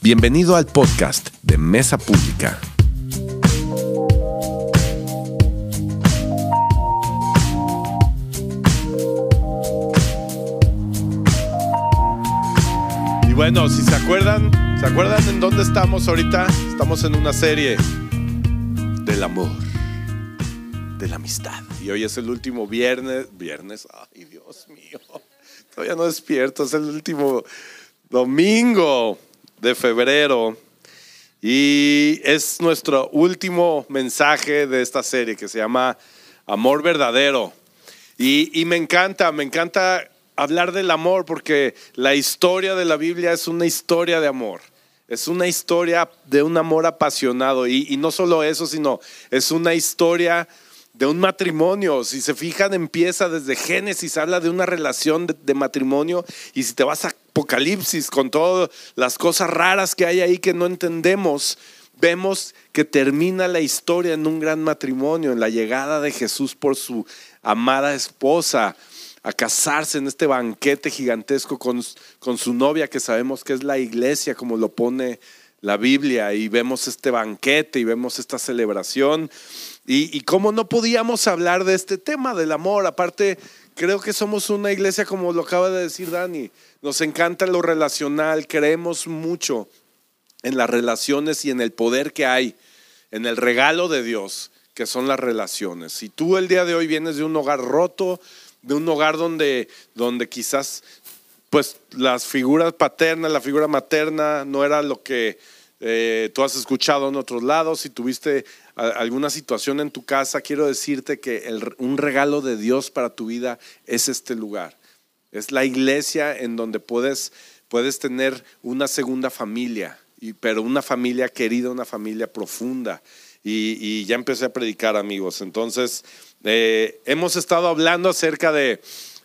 Bienvenido al podcast de Mesa Pública. Y bueno, si ¿se acuerdan en dónde estamos ahorita? Estamos en una serie del amor, de la amistad. Y hoy es el último viernes, ay Dios mío, todavía no despierto, es el último domingo de febrero y es nuestro último mensaje de esta serie que se llama Amor Verdadero. Y me encanta hablar del amor porque la historia de la Biblia es una historia de amor. Es una historia de un amor apasionado y no solo eso, sino es una historia de un matrimonio. Si se fijan, empieza desde Génesis, habla de una relación de matrimonio, y si te vas a Apocalipsis con todas las cosas raras que hay ahí que no entendemos, vemos que termina la historia en un gran matrimonio, en la llegada de Jesús por su amada esposa a casarse en este banquete gigantesco con su novia, que sabemos que es la iglesia, como lo pone la Biblia, y vemos este banquete y vemos esta celebración. Y cómo no podíamos hablar de este tema del amor. Aparte, creo que somos una iglesia, como lo acaba de decir Dani, nos encanta lo relacional, creemos mucho en las relaciones y en el poder que hay, en el regalo de Dios, que son las relaciones. Si tú el día de hoy vienes de un hogar roto, de un hogar donde quizás pues las figuras paternas, la figura materna no era lo que tú has escuchado en otros lados, si tuviste alguna situación en tu casa, quiero decirte que un regalo de Dios para tu vida es este lugar. Es la iglesia en donde puedes tener una segunda familia, pero una familia querida, una familia profunda. Y ya empecé a predicar, amigos. Entonces, hemos estado hablando acerca de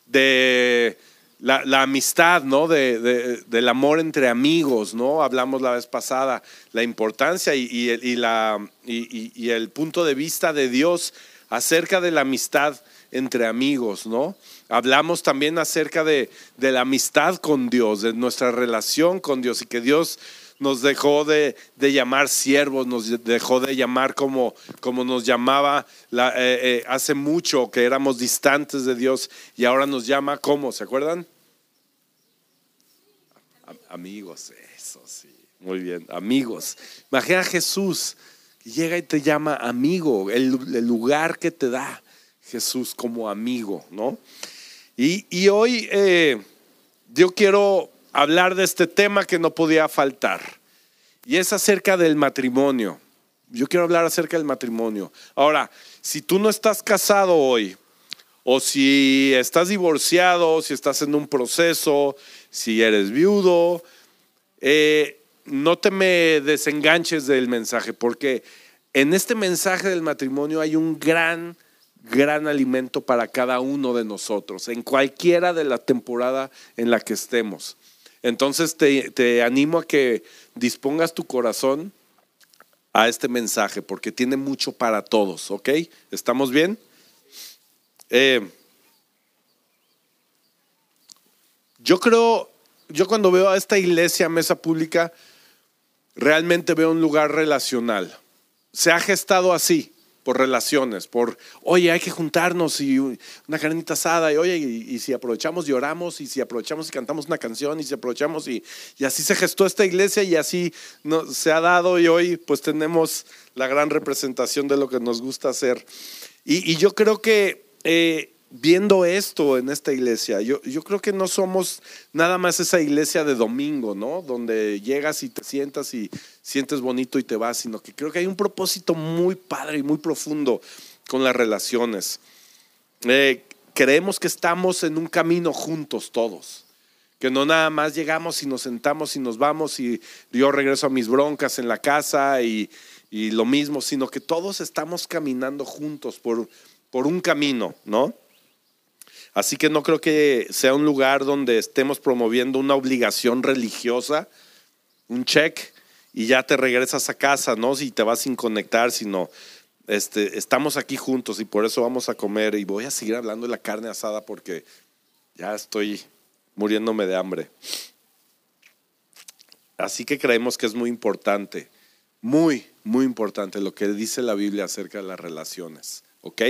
la amistad, ¿no? Del amor entre amigos, ¿no? Hablamos la vez pasada la importancia y el punto de vista de Dios acerca de la amistad entre amigos, ¿no? Hablamos también acerca de la amistad con Dios, de nuestra relación con Dios, y que Dios nos dejó de llamar siervos, nos dejó de llamar como nos llamaba hace mucho, que éramos distantes de Dios, y ahora nos llama ¿cómo? ¿Se acuerdan? Amigos, eso sí, muy bien, amigos. Imagina a Jesús que llega y te llama amigo, el lugar que te da Jesús como amigo, ¿no? Y hoy yo quiero hablar de este tema que no podía faltar, y es acerca del matrimonio. Yo quiero hablar acerca del matrimonio. Ahora, si tú no estás casado hoy, o si estás divorciado, si estás en un proceso, si eres viudo, no te me desenganches del mensaje, porque en este mensaje del matrimonio hay un gran alimento para cada uno de nosotros, en cualquiera de la temporada en la que estemos. Entonces te animo a que dispongas tu corazón a este mensaje, porque tiene mucho para todos, ¿ok? ¿Estamos bien? Yo cuando veo a esta iglesia, Mesa Pública, realmente veo un lugar relacional. Se ha gestado así, por relaciones, oye, hay que juntarnos y una carnita asada, y oye, y si aprovechamos y oramos, y si aprovechamos y cantamos una canción, y si aprovechamos y así se gestó esta iglesia, y así se ha dado, y hoy pues tenemos la gran representación de lo que nos gusta hacer. Y yo creo que viendo esto en esta iglesia, yo creo que no somos nada más esa iglesia de domingo, ¿no? Donde llegas y te sientas y sientes bonito y te vas, sino que creo que hay un propósito muy padre y muy profundo con las relaciones. Creemos que estamos en un camino juntos todos, que no nada más llegamos y nos sentamos y nos vamos y yo regreso a mis broncas en la casa y lo mismo, sino que todos estamos caminando juntos por un camino, ¿no? Así que no creo que sea un lugar donde estemos promoviendo una obligación religiosa, un check, y ya te regresas a casa, ¿no? Si te vas sin conectar, sino estamos aquí juntos y por eso vamos a comer. Y voy a seguir hablando de la carne asada porque ya estoy muriéndome de hambre. Así que creemos que es muy importante, muy, muy importante lo que dice la Biblia acerca de las relaciones. ¿Ok?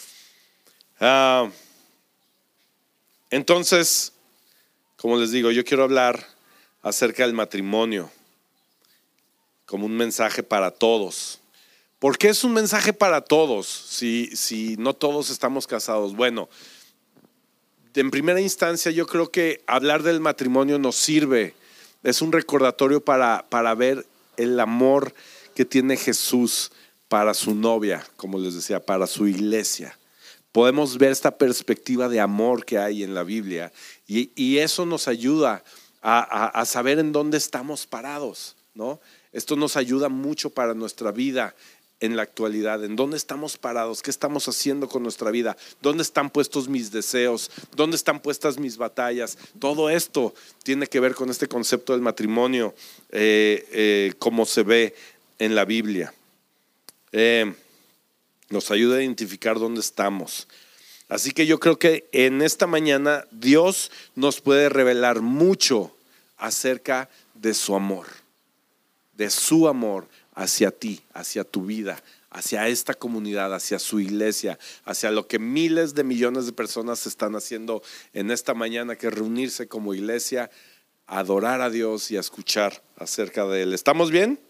Entonces, como les digo, yo quiero hablar acerca del matrimonio como un mensaje para todos. ¿Por qué es un mensaje para todos si no todos estamos casados? Bueno, en primera instancia yo creo que hablar del matrimonio nos sirve. Es un recordatorio para ver el amor que tiene Jesús para su novia, como les decía, para su iglesia. Podemos ver esta perspectiva de amor que hay en la Biblia y eso nos ayuda a saber en dónde estamos parados, ¿no? Esto nos ayuda mucho para nuestra vida en la actualidad, en dónde estamos parados, qué estamos haciendo con nuestra vida, dónde están puestos mis deseos, dónde están puestas mis batallas. Todo esto tiene que ver con este concepto del matrimonio, como se ve en la Biblia. Nos ayuda a identificar dónde estamos. Así que yo creo que en esta mañana Dios nos puede revelar mucho acerca de su amor hacia ti, hacia tu vida, hacia esta comunidad, hacia su iglesia, hacia lo que miles de millones de personas están haciendo en esta mañana, que es reunirse como iglesia, a adorar a Dios y a escuchar acerca de Él. ¿Estamos bien?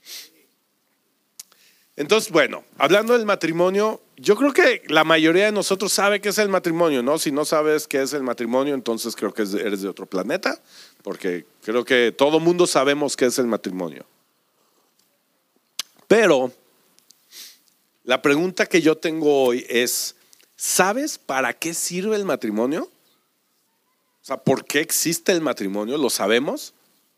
Entonces, bueno, hablando del matrimonio, yo creo que la mayoría de nosotros sabe qué es el matrimonio, ¿no? Si no sabes qué es el matrimonio, entonces creo que eres de otro planeta, porque creo que todo mundo sabemos qué es el matrimonio. Pero la pregunta que yo tengo hoy es, ¿sabes para qué sirve el matrimonio? O sea, ¿por qué existe el matrimonio? ¿Lo sabemos?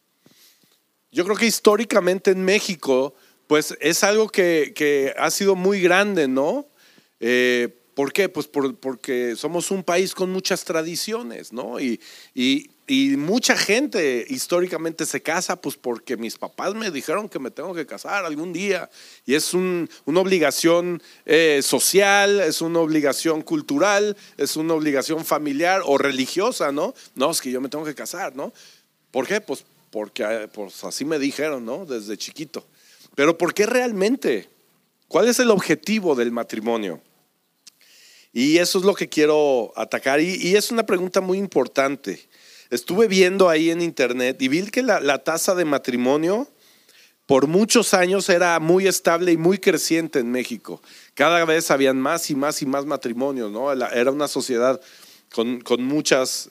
Yo creo que históricamente en México, pues es algo que ha sido muy grande, ¿no? ¿Por qué? Pues porque somos un país con muchas tradiciones, ¿no? Y mucha gente históricamente se casa pues porque mis papás me dijeron que me tengo que casar algún día. Y es una obligación social, es una obligación cultural, es una obligación familiar o religiosa, ¿no? No, es que yo me tengo que casar, ¿no? ¿Por qué? Pues porque pues así me dijeron, ¿no? Desde chiquito. Pero ¿por qué realmente? ¿Cuál es el objetivo del matrimonio? Y eso es lo que quiero atacar. Y es una pregunta muy importante. Estuve viendo ahí en internet y vi que la tasa de matrimonio por muchos años era muy estable y muy creciente en México. Cada vez habían más y más y más matrimonios, ¿no? Era una sociedad con muchas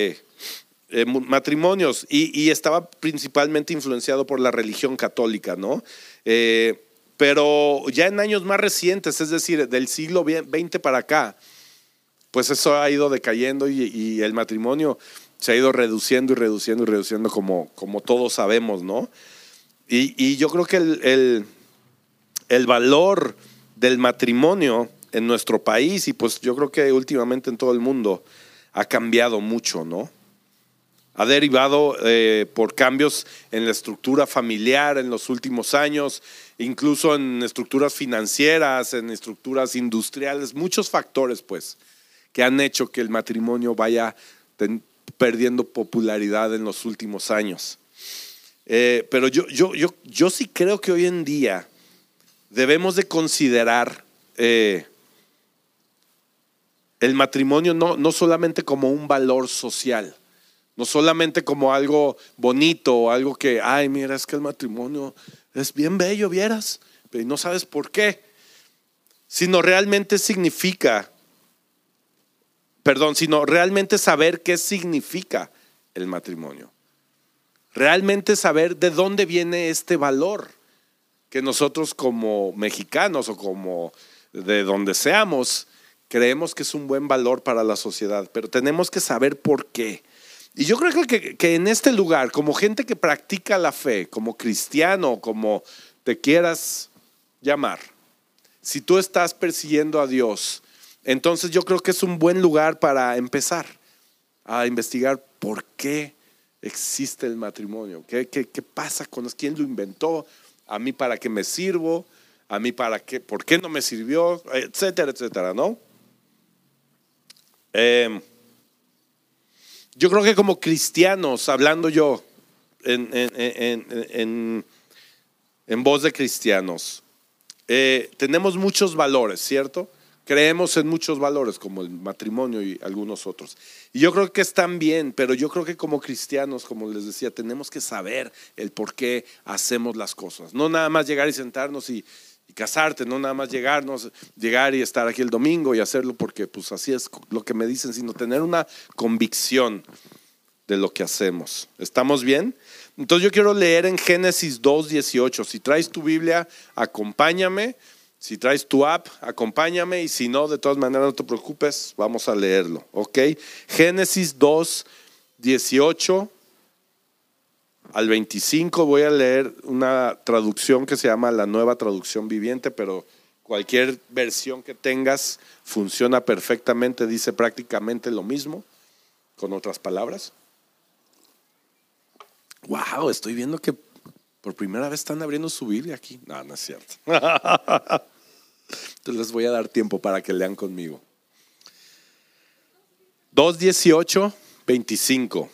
matrimonios y estaba principalmente influenciado por la religión católica, ¿no? Pero ya en años más recientes, es decir, del siglo XX para acá, pues eso ha ido decayendo y el matrimonio se ha ido reduciendo y reduciendo y reduciendo como todos sabemos, ¿no? Y yo creo que el valor del matrimonio en nuestro país y pues yo creo que últimamente en todo el mundo ha cambiado mucho, ¿no? Ha derivado por cambios en la estructura familiar en los últimos años, incluso en estructuras financieras, en estructuras industriales, muchos factores pues que han hecho que el matrimonio vaya perdiendo popularidad en los últimos años. Pero yo sí creo que hoy en día debemos de considerar el matrimonio no solamente como un valor social, no solamente como algo bonito o algo que, ay, mira, es que el matrimonio es bien bello, vieras, pero no sabes por qué, sino realmente saber qué significa el matrimonio. Realmente saber de dónde viene este valor que nosotros como mexicanos o como de donde seamos, creemos que es un buen valor para la sociedad, pero tenemos que saber por qué. Y yo creo que en este lugar, como gente que practica la fe, como cristiano, como te quieras llamar, si tú estás persiguiendo a Dios, entonces yo creo que es un buen lugar para empezar a investigar por qué existe el matrimonio, qué pasa con eso, quién lo inventó, a mí para qué me sirvo, a mí para qué, por qué no me sirvió, etcétera, etcétera, ¿no? Yo creo que como cristianos, hablando yo en voz de cristianos, tenemos muchos valores, ¿cierto? Creemos en muchos valores como el matrimonio y algunos otros. Y yo creo que están bien, pero yo creo que como cristianos, como les decía, tenemos que saber el por qué hacemos las cosas. No nada más llegar y sentarnos y casarte, no nada más llegar y estar aquí el domingo y hacerlo porque pues así es lo que me dicen, sino tener una convicción de lo que hacemos. ¿Estamos bien? Entonces yo quiero leer en Génesis 2:18. Si traes tu Biblia, acompáñame. Si traes tu app, acompáñame. Y si no, de todas maneras no te preocupes, vamos a leerlo, ¿ok? Génesis 2:18 al 25. Voy a leer una traducción que se llama la Nueva Traducción Viviente, pero cualquier versión que tengas funciona perfectamente, dice prácticamente lo mismo, con otras palabras. Wow, estoy viendo que por primera vez están abriendo su Biblia aquí. No, no es cierto. Entonces les voy a dar tiempo para que lean conmigo. 2:18, 25.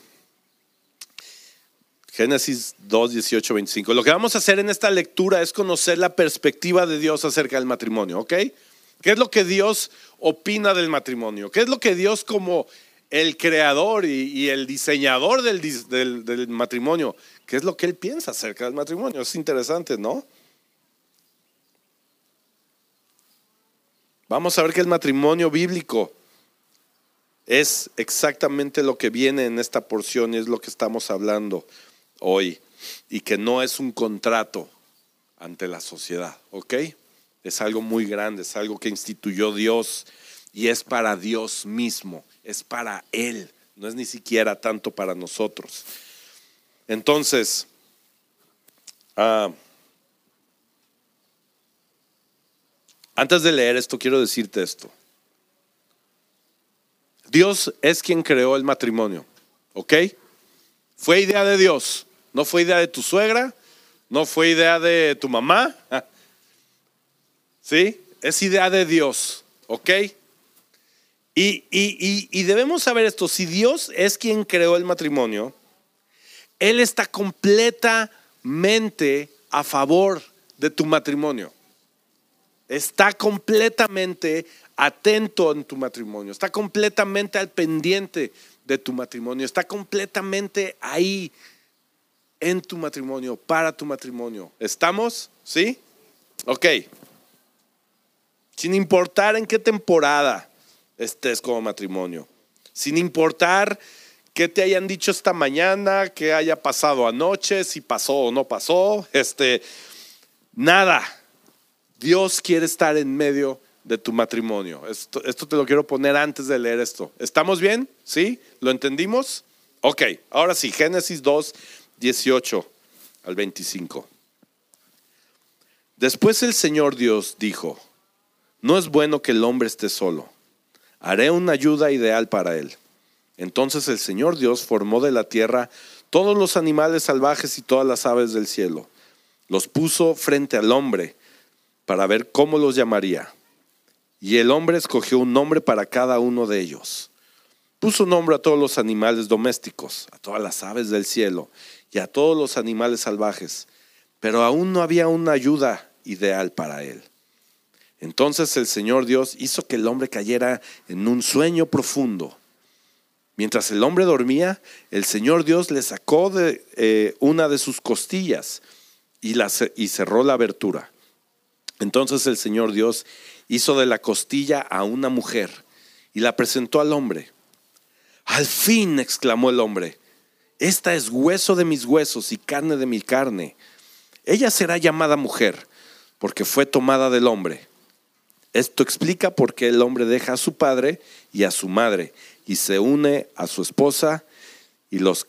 Génesis 2:18, 25. Lo que vamos a hacer en esta lectura es conocer la perspectiva de Dios acerca del matrimonio, ¿ok? ¿Qué es lo que Dios opina del matrimonio? ¿Qué es lo que Dios, como el creador y el diseñador del matrimonio, qué es lo que Él piensa acerca del matrimonio? Es interesante, ¿no? Vamos a ver que el matrimonio bíblico es exactamente lo que viene en esta porción y es lo que estamos hablando hoy, y que no es un contrato ante la sociedad, ¿ok? Es algo muy grande, es algo que instituyó Dios y es para Dios mismo, es para Él, no es ni siquiera tanto para nosotros. Entonces, antes de leer esto, quiero decirte esto. Dios es quien creó el matrimonio, ¿ok? Fue idea de Dios, no fue idea de tu suegra, no fue idea de tu mamá, ¿sí? Es idea de Dios, ¿ok? Y debemos saber esto, si Dios es quien creó el matrimonio, Él está completamente a favor de tu matrimonio. Está completamente atento en tu matrimonio, está completamente al pendiente de tu matrimonio, está completamente ahí en tu matrimonio, para tu matrimonio. ¿Estamos? ¿Sí? Ok. Sin importar en qué temporada estés como matrimonio, sin importar qué te hayan dicho esta mañana, qué haya pasado anoche, si pasó o no pasó, nada. Dios quiere estar en medio de tu matrimonio. Esto te lo quiero poner antes de leer esto. ¿Estamos bien? ¿Sí? ¿Lo entendimos? Ok, ahora sí, Génesis 2:18 al 25. Después el Señor Dios dijo: no es bueno que el hombre esté solo. Haré una ayuda ideal para él. Entonces el Señor Dios formó de la tierra todos los animales salvajes y todas las aves del cielo. Los puso frente al hombre para ver cómo los llamaría. Y el hombre escogió un nombre para cada uno de ellos. Puso nombre a todos los animales domésticos, a todas las aves del cielo y a todos los animales salvajes, pero aún no había una ayuda ideal para él. Entonces el Señor Dios hizo que el hombre cayera en un sueño profundo. Mientras el hombre dormía, el Señor Dios le sacó de una de sus costillas y cerró la abertura. Entonces el Señor Dios hizo de la costilla a una mujer y la presentó al hombre. Al fin, exclamó el hombre, esta es hueso de mis huesos y carne de mi carne. Ella será llamada mujer porque fue tomada del hombre. Esto explica por qué el hombre deja a su padre y a su madre y se une a su esposa y los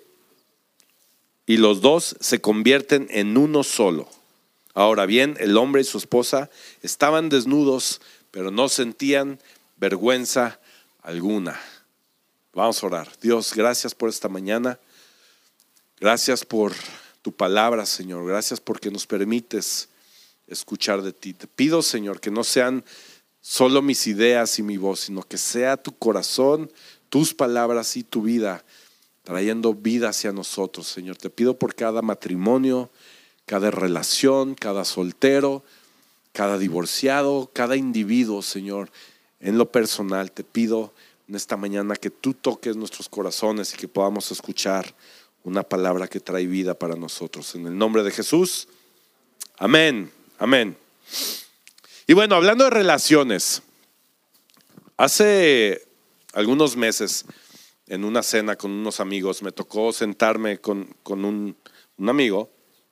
dos se convierten en uno solo. Ahora bien, el hombre y su esposa estaban desnudos, pero no sentían vergüenza alguna. Vamos a orar. Dios, gracias por esta mañana. Gracias por tu palabra, Señor. Gracias porque nos permites escuchar de ti. Te pido, Señor, que no sean solo mis ideas y mi voz, sino que sea tu corazón, tus palabras y tu vida trayendo vida hacia nosotros, Señor. Te pido por cada matrimonio, cada relación, cada soltero, cada divorciado, cada individuo, Señor. En lo personal, te pido en esta mañana que tú toques nuestros corazones y que podamos escuchar una palabra que trae vida para nosotros. En el nombre de Jesús, amén, amén. Y bueno, hablando de relaciones, hace algunos meses en una cena con unos amigos me tocó sentarme con un amigo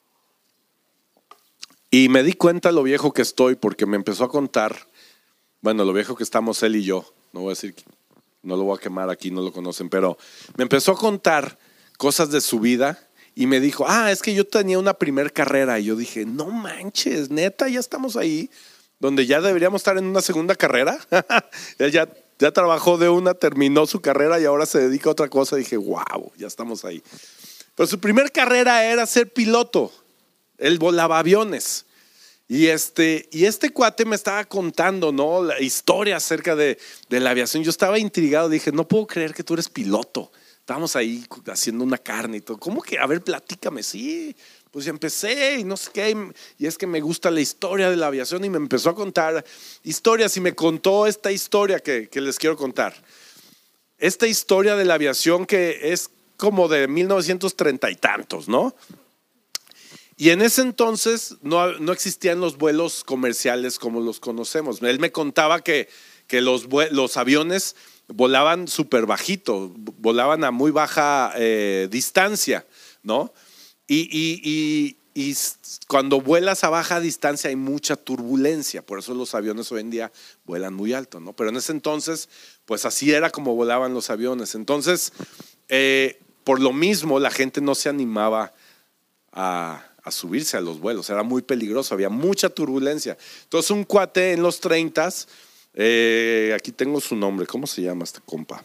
y me di cuenta lo viejo que estoy porque me empezó a contar, bueno, lo viejo que estamos él y yo, no voy a decir, no lo voy a quemar aquí, no lo conocen, pero me empezó a contar cosas de su vida y me dijo, es que yo tenía una primer carrera, y yo dije, no manches, neta, ya estamos ahí donde ya deberíamos estar en una segunda carrera. Él ya trabajó de una, terminó su carrera y ahora se dedica a otra cosa. Dije, wow, ya estamos ahí. Pero su primer carrera era ser piloto. Él volaba aviones. Y este cuate me estaba contando, ¿no?, la historia acerca de la aviación. Yo estaba intrigado, dije, no puedo creer que tú eres piloto. Estábamos ahí haciendo una carne y todo. ¿Cómo que? A ver, platícame. Sí, pues empecé y no sé qué. Y es que me gusta la historia de la aviación y me empezó a contar historias y me contó esta historia que les quiero contar. Esta historia de la aviación que es como de 1930 y tantos, ¿no? Y en ese entonces no existían los vuelos comerciales como los conocemos. Él me contaba que los aviones volaban súper bajito, volaban a muy baja distancia, ¿no? Y cuando vuelas a baja distancia hay mucha turbulencia, por eso los aviones hoy en día vuelan muy alto, ¿no? Pero en ese entonces, pues así era como volaban los aviones. Entonces, por lo mismo, la gente no se animaba a subirse a los vuelos, era muy peligroso, había mucha turbulencia. Entonces un cuate en los 30s, aquí tengo su nombre, ¿cómo se llama este compa?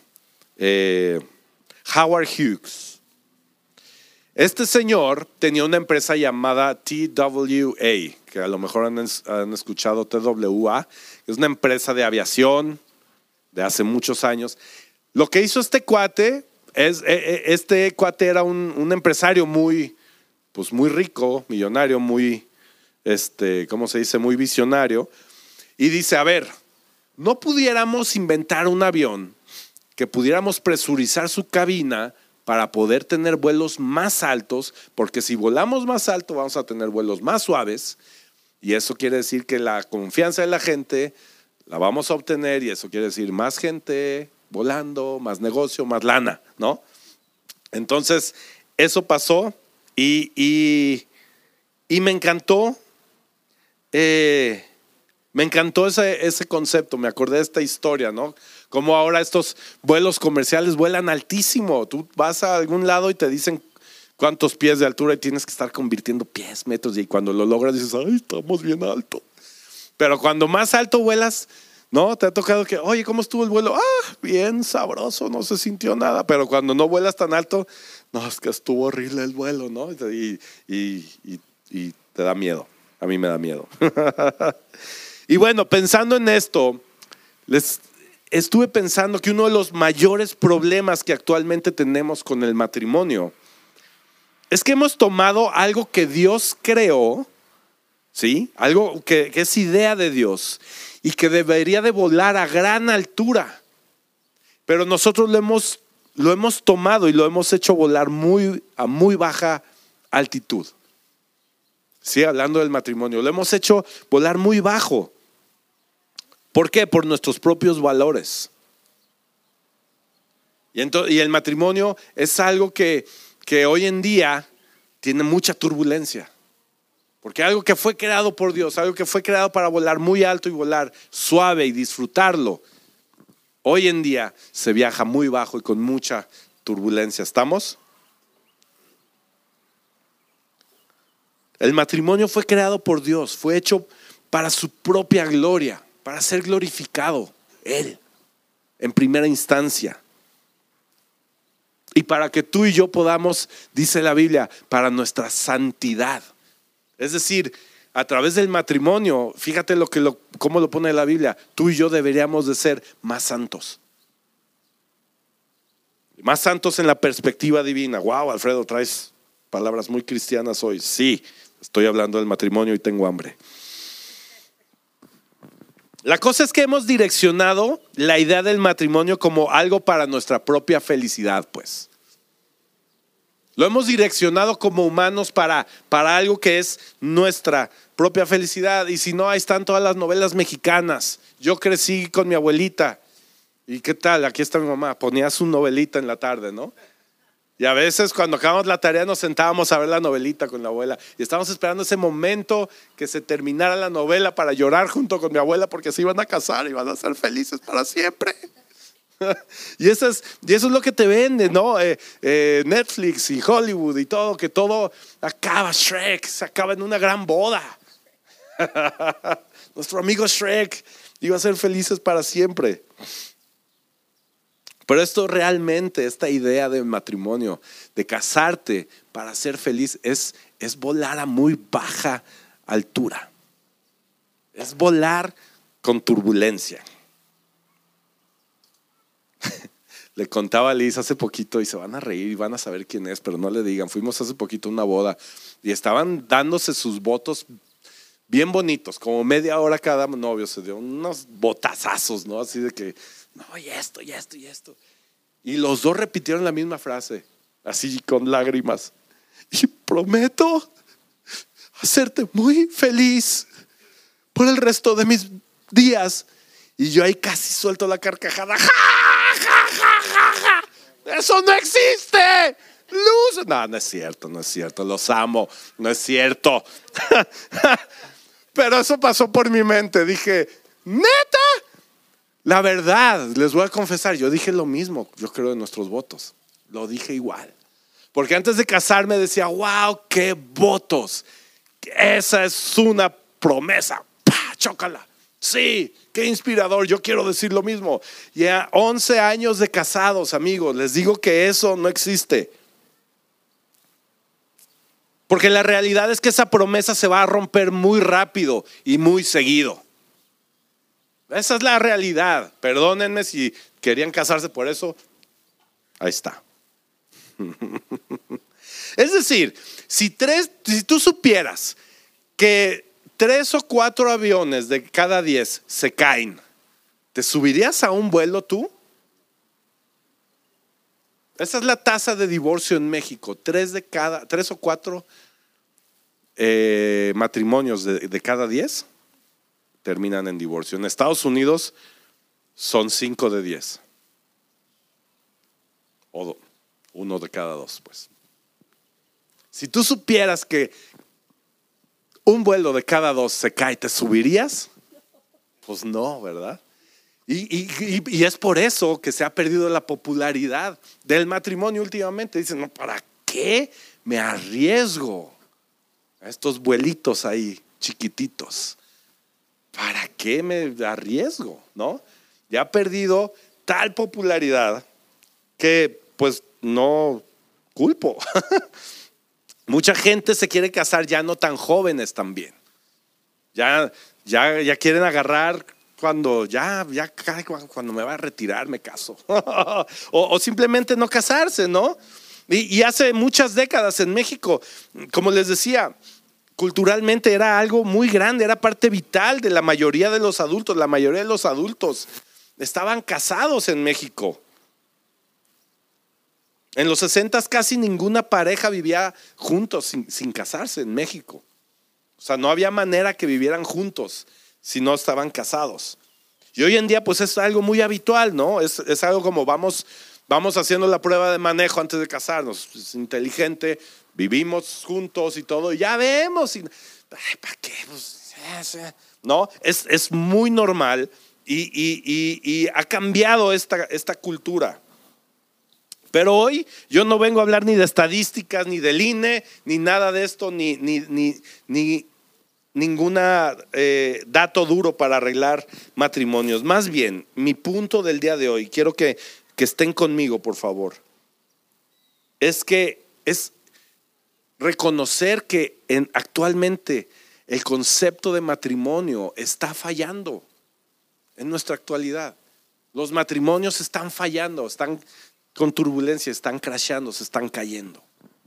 Howard Hughes. Este señor tenía una empresa llamada TWA, que a lo mejor han escuchado TWA, es una empresa de aviación de hace muchos años. Lo que hizo este cuate era un empresario muy rico, millonario, muy, ¿cómo se dice? Muy visionario. Y dice, a ver, ¿no pudiéramos inventar un avión que pudiéramos presurizar su cabina para poder tener vuelos más altos? Porque si volamos más alto vamos a tener vuelos más suaves y eso quiere decir que la confianza de la gente la vamos a obtener y eso quiere decir más gente volando, más negocio, más lana, ¿no? Entonces eso pasó y me encantó. Me encantó ese concepto, me acordé de esta historia, ¿no? Como ahora estos vuelos comerciales vuelan altísimo. Tú vas a algún lado y te dicen cuántos pies de altura y tienes que estar convirtiendo pies, metros, y cuando lo logras dices, ay, estamos bien alto. Pero cuando más alto vuelas, ¿no? Te ha tocado que, oye, ¿cómo estuvo el vuelo? Bien sabroso, no se sintió nada. Pero cuando no vuelas tan alto, no, es que estuvo horrible el vuelo, ¿no? Y te da miedo. A mí me da miedo. Y bueno, pensando en esto, estuve pensando que uno de los mayores problemas que actualmente tenemos con el matrimonio es que hemos tomado algo que Dios creó, ¿sí? Algo que es idea de Dios y que debería de volar a gran altura, pero nosotros lo hemos tomado y lo hemos hecho volar a muy baja altitud. Sí, hablando del matrimonio, lo hemos hecho volar muy bajo. ¿Por qué? Por nuestros propios valores. Y el matrimonio es algo que hoy en día tiene mucha turbulencia. Porque algo que fue creado por Dios, algo que fue creado para volar muy alto y volar suave y disfrutarlo, hoy en día se viaja muy bajo y con mucha turbulencia. ¿Estamos? El matrimonio fue creado por Dios, fue hecho para su propia gloria, para ser glorificado Él en primera instancia. Y para que tú y yo podamos, dice la Biblia, para nuestra santidad. Es decir, a través del matrimonio, fíjate cómo lo pone la Biblia, tú y yo deberíamos de ser más santos. Más santos en la perspectiva divina. Wow, Alfredo, traes palabras muy cristianas hoy. Sí, estoy hablando del matrimonio y tengo hambre. La cosa es que hemos direccionado la idea del matrimonio como algo para nuestra propia felicidad, pues. Lo hemos direccionado como humanos para algo que es nuestra propia felicidad. Y si no, ahí están todas las novelas mexicanas. Yo crecí con mi abuelita. ¿Y qué tal? Aquí está mi mamá. Ponía su novelita en la tarde, ¿no? Y a veces cuando acabamos la tarea nos sentábamos a ver la novelita con la abuela. Y estábamos esperando ese momento que se terminara la novela para llorar junto con mi abuela porque se iban a casar y iban a ser felices para siempre. Y eso es lo que te vende, ¿no? Netflix y Hollywood y todo, que todo acaba. Shrek se acaba en una gran boda. Nuestro amigo Shrek iba a ser felices para siempre. Pero esto realmente, esta idea de matrimonio, de casarte para ser feliz, es volar a muy baja altura. Es volar con turbulencia. Le contaba a Liz hace poquito y se van a reír y van a saber quién es, pero no le digan. Fuimos hace poquito a una boda y estaban dándose sus votos bien bonitos, como media hora cada novio se dio unos botazazos, ¿no? Así de que, no, y esto, y esto, y esto. Y los dos repitieron la misma frase, así con lágrimas. Y prometo hacerte muy feliz por el resto de mis días. Y yo ahí casi suelto la carcajada. ¡Ja, ja, ja, ja, ja! ¡Eso no existe! ¡Luz! No, no es cierto, los amo, no es cierto. Pero eso pasó por mi mente, dije, ¿neta? La verdad, les voy a confesar, yo dije lo mismo, yo creo, de nuestros votos. Lo dije igual. Porque antes de casarme decía, wow, qué votos. Esa es una promesa. ¡Pah! Chócala. Sí, qué inspirador, yo quiero decir lo mismo. Ya 11 años de casados, amigos, les digo que eso no existe. Porque la realidad es que esa promesa se va a romper muy rápido y muy seguido. Esa es la realidad. Perdónenme si querían casarse por eso. Ahí está. Es decir, si tú supieras que 3 o 4 aviones de cada 10 se caen, ¿te subirías a un vuelo tú? Esa es la tasa de divorcio en México. 3 o 4 matrimonios de cada 10 terminan en divorcio. En Estados Unidos son 5 de 10. O 1 de cada 2, pues. Si tú supieras que un vuelo de cada 2 se cae, ¿te subirías? Pues no, ¿verdad? Y es por eso que se ha perdido la popularidad del matrimonio últimamente. Dicen, no, ¿para qué me arriesgo a estos vuelitos ahí chiquititos? ¿Para qué me arriesgo? ¿No? Ya ha perdido tal popularidad que pues no culpo. Mucha gente se quiere casar ya no tan jóvenes también. Ya quieren agarrar cuando cuando me va a retirar me caso. o simplemente no casarse, ¿no? Y hace muchas décadas en México, como les decía, culturalmente era algo muy grande, era parte vital de la mayoría de los adultos. La mayoría de los adultos estaban casados en México. En los 60 casi ninguna pareja vivía juntos sin casarse en México. O sea, no había manera que vivieran juntos si no estaban casados. Y hoy en día pues es algo muy habitual, ¿no? Es algo como vamos haciendo la prueba de manejo antes de casarnos. Es inteligente, vivimos juntos y todo, y ya vemos. ¿Para qué? Pues, no, es muy normal y ha cambiado esta cultura. Pero hoy yo no vengo a hablar ni de estadísticas, ni del INE, ni nada de esto, ni ninguna dato duro para arreglar matrimonios. Más bien, mi punto del día de hoy, quiero que estén conmigo, por favor, es que es reconocer que actualmente el concepto de matrimonio está fallando en nuestra actualidad. Los matrimonios están fallando, están con turbulencia, están crashando, se están cayendo.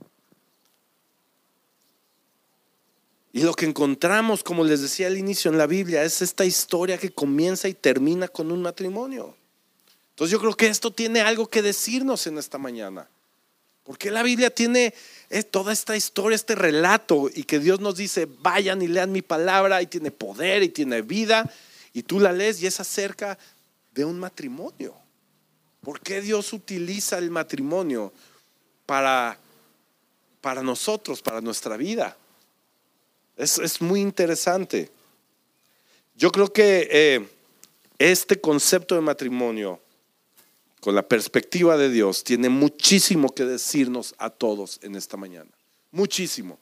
Y lo que encontramos, como les decía al inicio en la Biblia, es esta historia que comienza y termina con un matrimonio. Entonces yo creo que esto tiene algo que decirnos en esta mañana. Porque la Biblia tiene toda esta historia, este relato, y que Dios nos dice, vayan y lean mi palabra, y tiene poder y tiene vida, y tú la lees y es acerca de un matrimonio. ¿Por qué Dios utiliza el matrimonio para nosotros, para nuestra vida? Es muy interesante. Yo creo que este concepto de matrimonio, con la perspectiva de Dios, tiene muchísimo que decirnos a todos en esta mañana. Muchísimo.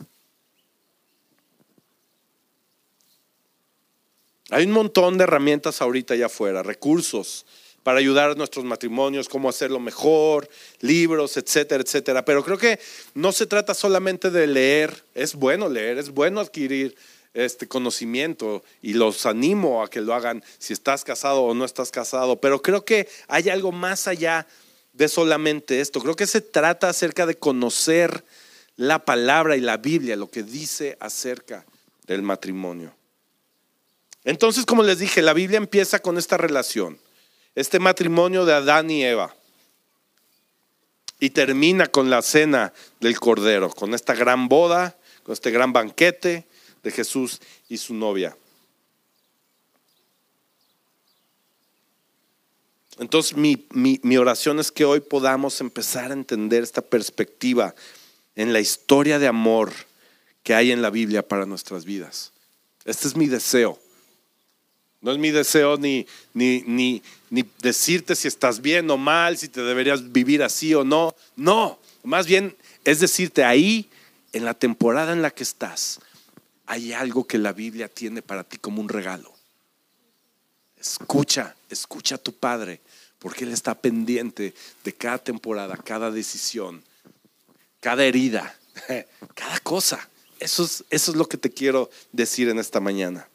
Hay un montón de herramientas ahorita allá afuera, recursos para ayudar a nuestros matrimonios, cómo hacerlo mejor, libros, etcétera, etcétera. Pero creo que no se trata solamente de leer. Es bueno leer, es bueno adquirir este conocimiento, y los animo a que lo hagan si estás casado o no estás casado. Pero creo que hay algo más allá de solamente esto. Creo que se trata acerca de conocer la palabra y la Biblia, lo que dice acerca del matrimonio. Entonces, como les dije, la Biblia empieza con esta relación, este matrimonio de Adán y Eva, y termina con la cena del Cordero, con esta gran boda, con este gran banquete de Jesús y su novia. Entonces mi oración es que hoy podamos empezar a entender esta perspectiva en la historia de amor que hay en la Biblia para nuestras vidas. Este es mi deseo. No es mi deseo ni decirte si estás bien o mal, si te deberías vivir así o no. No, más bien es decirte, ahí en la temporada en la que estás, hay algo que la Biblia tiene para ti como un regalo. Escucha a tu Padre, porque Él está pendiente de cada temporada, cada decisión, cada herida, cada cosa. Eso es lo que te quiero decir en esta mañana.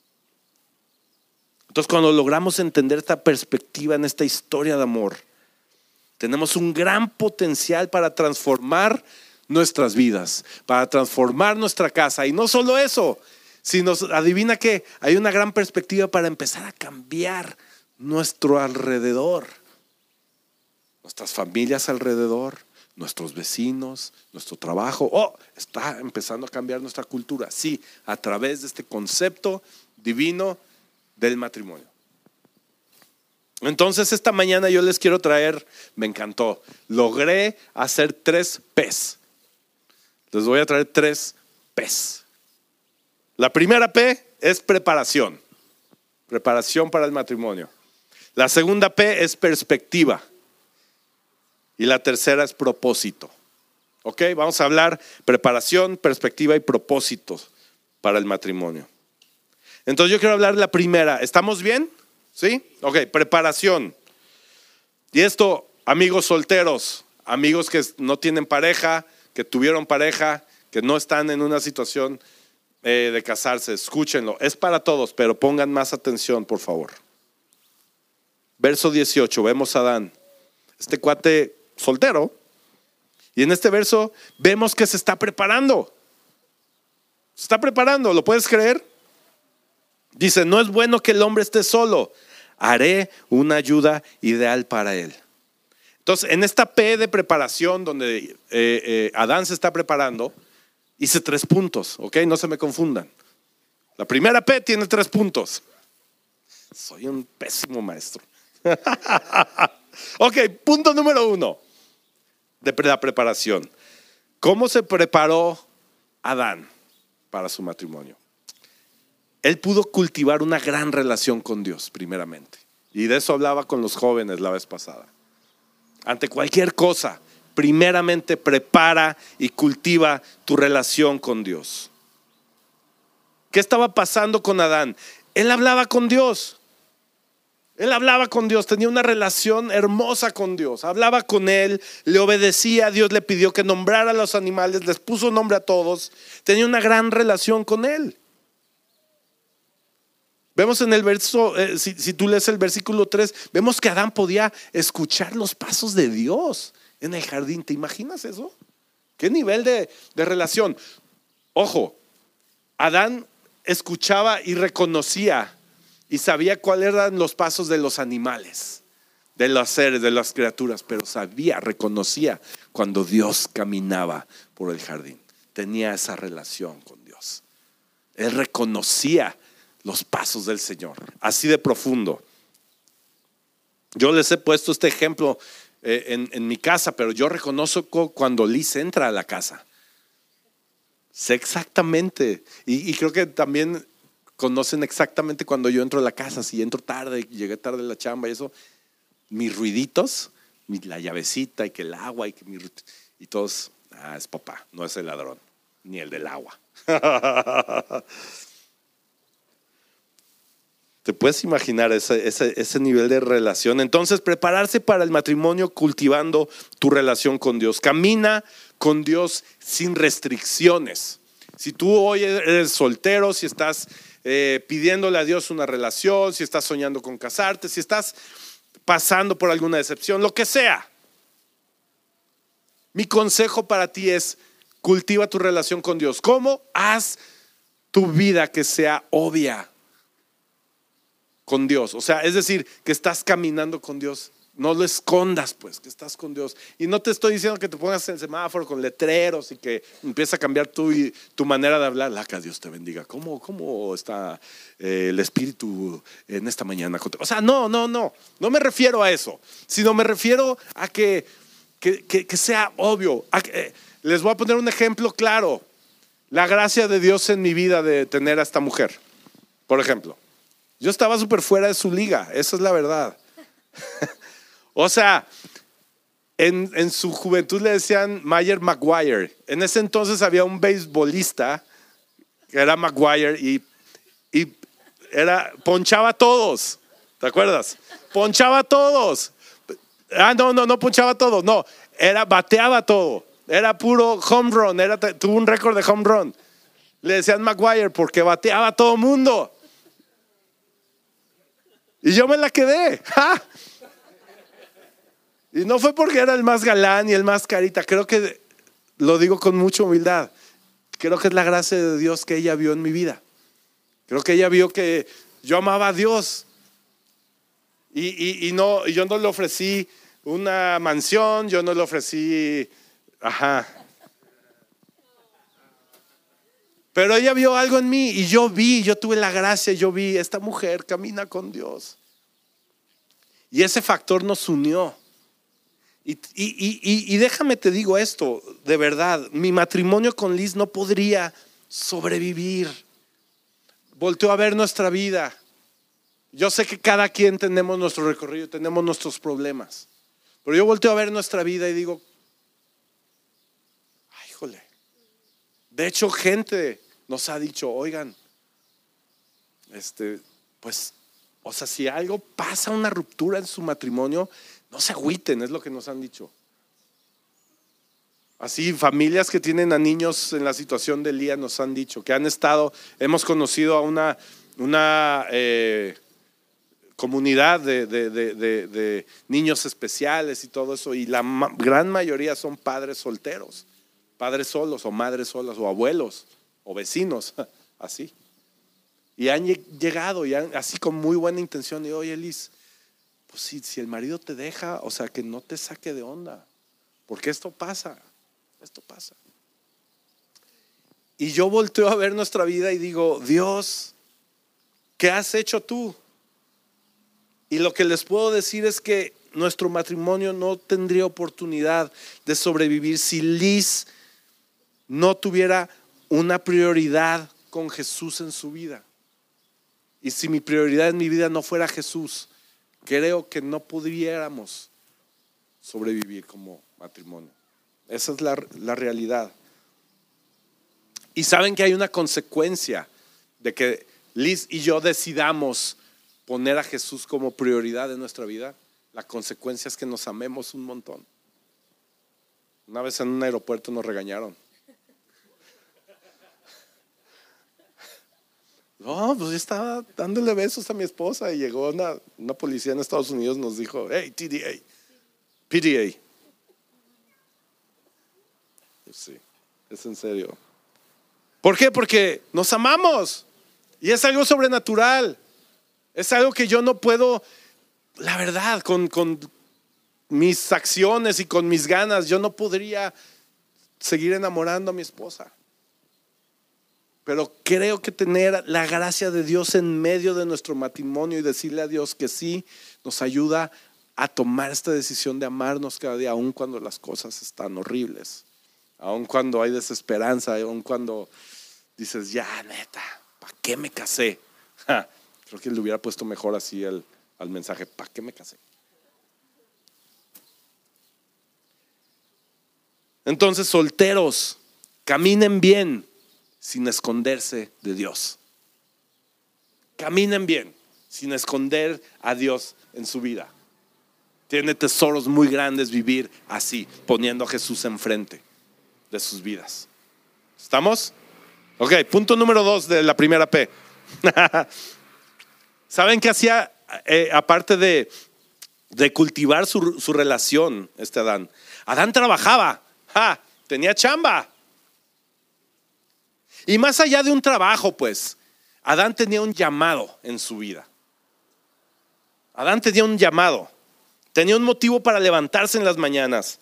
Entonces, cuando logramos entender esta perspectiva en esta historia de amor, tenemos un gran potencial para transformar nuestras vidas, para transformar nuestra casa. Y no solo eso, sino adivina que hay una gran perspectiva para empezar a cambiar nuestro alrededor, nuestras familias alrededor, nuestros vecinos, nuestro trabajo. Está empezando a cambiar nuestra cultura, sí, a través de este concepto divino del matrimonio. Entonces esta mañana yo les quiero traer, me encantó, logré hacer 3 P's. Les voy a traer 3 P's. La primera P es preparación. Preparación para el matrimonio. La segunda P es perspectiva. Y la tercera es propósito. Ok, vamos a hablar preparación, perspectiva y propósitos para el matrimonio. Entonces yo quiero hablar de la primera. ¿Estamos bien? ¿Sí? Ok, preparación. Y esto, amigos solteros, amigos que no tienen pareja, que tuvieron pareja, que no están en una situación de casarse, escúchenlo. Es para todos, pero pongan más atención, por favor. Verso 18, vemos a Adán, este cuate soltero, y en este verso vemos que se está preparando. Se está preparando, ¿lo puedes creer? Dice, no es bueno que el hombre esté solo, haré una ayuda ideal para él. Entonces, en esta P de preparación, donde Adán se está preparando, hice 3 puntos, ¿ok? No se me confundan. La primera P tiene 3 puntos. Soy un pésimo maestro. Ok, punto número 1 de la preparación. ¿Cómo se preparó Adán para su matrimonio? Él pudo cultivar una gran relación con Dios, primeramente. Y de eso hablaba con los jóvenes la vez pasada. Ante cualquier cosa, primeramente prepara y cultiva tu relación con Dios. ¿Qué estaba pasando con Adán? Él hablaba con Dios. Él hablaba con Dios, tenía una relación hermosa con Dios. Hablaba con Él, le obedecía. Dios le pidió que nombrara a los animales, les puso nombre a todos. Tenía una gran relación con Él. Vemos en el verso, si tú lees el versículo 3, vemos que Adán podía escuchar los pasos de Dios en el jardín. ¿Te imaginas eso? ¿Qué nivel de relación? Ojo, Adán escuchaba y reconocía y sabía cuáles eran los pasos de los animales, de los seres, de las criaturas, pero reconocía cuando Dios caminaba por el jardín. Tenía esa relación con Dios. Él reconocía los pasos del Señor, así de profundo. Yo les he puesto este ejemplo en mi casa, pero yo reconozco cuando Liz entra a la casa. Sé exactamente, y creo que también conocen exactamente cuando yo entro a la casa. Si entro tarde, llegué tarde a la chamba y eso, mis ruiditos, la llavecita y que el agua y todos, es papá, no es el ladrón, ni el del agua. ¿Te puedes imaginar ese nivel de relación? Entonces, prepararse para el matrimonio cultivando tu relación con Dios. Camina con Dios sin restricciones. Si tú hoy eres soltero, si estás pidiéndole a Dios una relación, si estás soñando con casarte, si estás pasando por alguna decepción, lo que sea, mi consejo para ti es: cultiva tu relación con Dios. ¿Cómo? Haz tu vida que sea obvia con Dios. O sea, es decir, que estás caminando con Dios. No lo escondas, pues, que estás con Dios. Y no te estoy diciendo que te pongas en el semáforo con letreros y que empieza a cambiar tu manera de hablar. Que Dios te bendiga. ¿Cómo está el espíritu en esta mañana? O sea, no me refiero a eso, sino me refiero a que sea obvio. Les voy a poner un ejemplo claro. La gracia de Dios en mi vida de tener a esta mujer, por ejemplo. Yo estaba súper fuera de su liga, esa es la verdad. O sea, en su juventud le decían Mayer Maguire. En ese entonces había un beisbolista que era Maguire y ponchaba a todos. ¿Te acuerdas? Ponchaba a todos. No ponchaba a todos, no. Bateaba todo. Era puro home run, tuvo un récord de home run. Le decían Maguire porque bateaba a todo mundo. Y yo me la quedé. ¡Ja! Y no fue porque era el más galán y el más carita. Creo que lo digo con mucha humildad. Creo que es la gracia de Dios que ella vio en mi vida. Creo que ella vio que yo amaba a Dios. Y yo no le ofrecí una mansión, yo no le ofrecí. Pero ella vio algo en mí y yo tuve la gracia, esta mujer camina con Dios. Y ese factor nos unió. Y déjame te digo esto, de verdad, mi matrimonio con Liz no podría sobrevivir. Volteo a ver nuestra vida. Yo sé que cada quien tenemos nuestro recorrido, tenemos nuestros problemas. Pero yo volteo a ver nuestra vida y digo, ay, híjole. De hecho, gente nos ha dicho, oigan, pues, o sea, si algo pasa, una ruptura en su matrimonio, no se agüiten, es lo que nos han dicho. Así, familias que tienen a niños en la situación de Lía nos han dicho que hemos conocido a una comunidad de niños especiales y todo eso, y la gran mayoría son padres solteros, padres solos o madres solas o abuelos o vecinos, así. Y han llegado así con muy buena intención. Y oye, Liz, pues si el marido te deja, o sea, que no te saque de onda, porque esto pasa. Y yo volteo a ver nuestra vida y digo, Dios, ¿qué has hecho tú? Y lo que les puedo decir es que nuestro matrimonio no tendría oportunidad de sobrevivir si Liz no tuviera una prioridad con Jesús en su vida. Y si mi prioridad en mi vida no fuera Jesús, creo que no pudiéramos sobrevivir como matrimonio. Esa es la realidad. Y saben que hay una consecuencia de que Liz y yo decidamos poner a Jesús como prioridad en nuestra vida. La consecuencia es que nos amemos un montón. Una vez en un aeropuerto nos regañaron. No, pues yo estaba dándole besos a mi esposa y llegó una policía en Estados Unidos y nos dijo, hey, TDA, PDA. Sí, es en serio. ¿Por qué? Porque nos amamos y es algo sobrenatural. Es algo que yo no puedo, la verdad, con mis acciones y con mis ganas, yo no podría seguir enamorando a mi esposa. Pero creo que tener la gracia de Dios en medio de nuestro matrimonio y decirle a Dios que sí, nos ayuda a tomar esta decisión de amarnos cada día, aun cuando las cosas están horribles, aun cuando hay desesperanza, aun cuando dices, ya neta, ¿para qué me casé? Creo que le hubiera puesto mejor así al mensaje, ¿para qué me casé? Entonces, solteros, caminen bien sin esconderse de Dios. Caminen bien sin esconder a Dios en su vida. Tiene tesoros muy grandes vivir así, poniendo a Jesús enfrente de sus vidas. ¿Estamos? Ok, punto número 2 de la primera P. ¿Saben qué hacía aparte de cultivar su relación Adán? Adán trabajaba, tenía chamba. Y más allá de un trabajo, pues, Adán tenía un llamado en su vida. Adán tenía un llamado. Tenía un motivo para levantarse en las mañanas.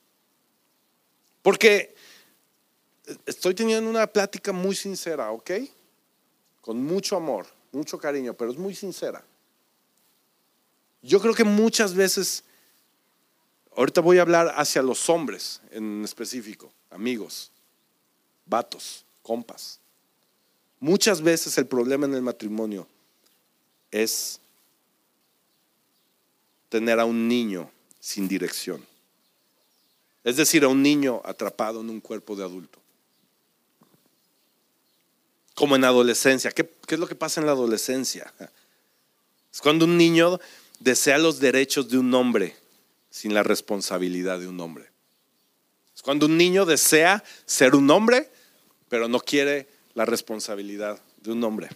Porque estoy teniendo una plática muy sincera, ¿ok? Con mucho amor, mucho cariño, pero es muy sincera. Yo creo que muchas veces, ahorita voy a hablar hacia los hombres en específico, amigos, vatos, compas. Muchas veces el problema en el matrimonio es tener a un niño sin dirección. Es decir, a un niño atrapado en un cuerpo de adulto. Como en adolescencia. ¿Qué es lo que pasa en la adolescencia? Es cuando un niño desea los derechos de un hombre sin la responsabilidad de un hombre. Es cuando un niño desea ser un hombre, pero no quiere la responsabilidad de un hombre.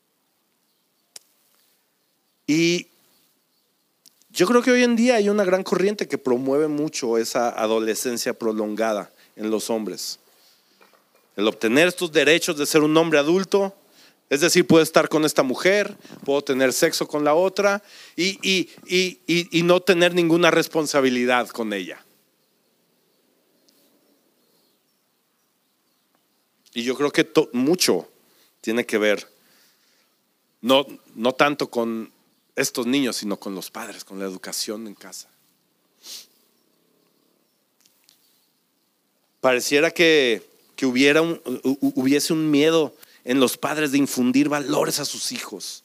Y yo creo que hoy en día hay una gran corriente que promueve mucho esa adolescencia prolongada en los hombres. El obtener estos derechos de ser un hombre adulto, es decir, puedo estar con esta mujer, puedo tener sexo con la otra y no tener ninguna responsabilidad con ella. Y yo creo que mucho tiene que ver, no tanto con estos niños, sino con los padres, con la educación en casa. Pareciera que hubiese un miedo en los padres de infundir valores a sus hijos.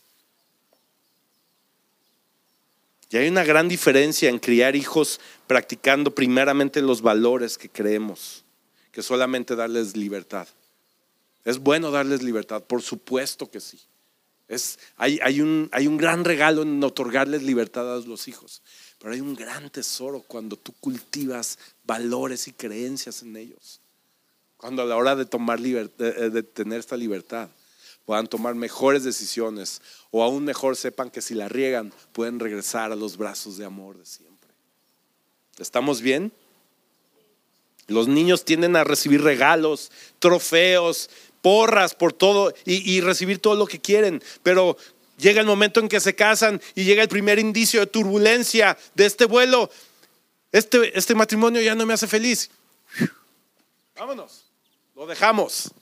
Y hay una gran diferencia en criar hijos practicando primeramente los valores que creemos, que solamente darles libertad. Es bueno darles libertad, por supuesto que sí. Hay un gran regalo en otorgarles libertad a los hijos, pero hay un gran tesoro cuando tú cultivas valores y creencias en ellos. Cuando a la hora de de tener esta libertad puedan tomar mejores decisiones, o aún mejor sepan que si la riegan pueden regresar a los brazos de amor de siempre. ¿Estamos bien? Los niños tienden a recibir regalos, trofeos, porras por todo y recibir todo lo que quieren, pero llega el momento en que se casan y llega el primer indicio de turbulencia de este vuelo. Este matrimonio ya no me hace feliz. Vámonos, lo dejamos.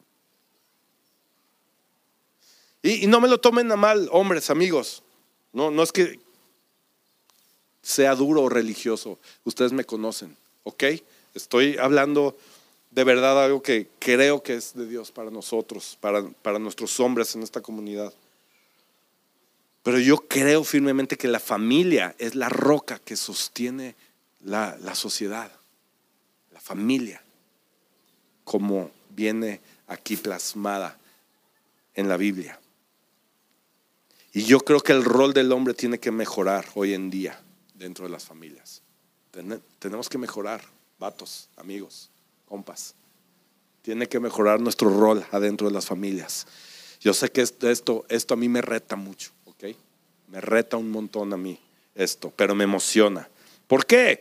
Y no me lo tomen a mal, hombres, amigos. No es que sea duro o religioso. Ustedes me conocen, ¿ok? Estoy hablando de verdad algo que creo que es de Dios para nosotros, para nuestros hombres en esta comunidad. Pero yo creo firmemente que la familia es la roca que sostiene la sociedad. La familia, como viene aquí plasmada en la Biblia. Y yo creo que el rol del hombre tiene que mejorar hoy en día dentro de las familias. Tenemos que mejorar, vatos, amigos, compas. Tiene que mejorar nuestro rol adentro de las familias. Yo sé que esto a mí me reta mucho, ¿ok? Me reta un montón a mí esto, pero me emociona. ¿Por qué?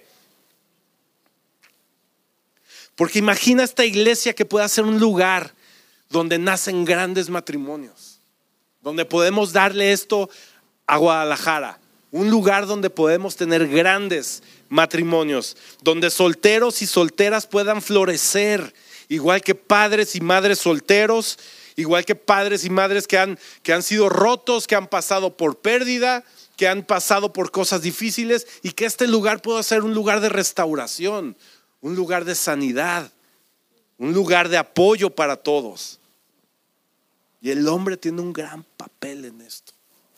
Porque imagina esta iglesia que pueda ser un lugar donde nacen grandes matrimonios, donde podemos darle esto a Guadalajara, un lugar donde podemos tener grandes matrimonios, donde solteros y solteras puedan florecer, igual que padres y madres solteros, igual que padres y madres que han sido rotos, que han pasado por pérdida, que han pasado por cosas difíciles, y que este lugar pueda ser un lugar de restauración, un lugar de sanidad, un lugar de apoyo para todos. Y el hombre tiene un gran papel en esto.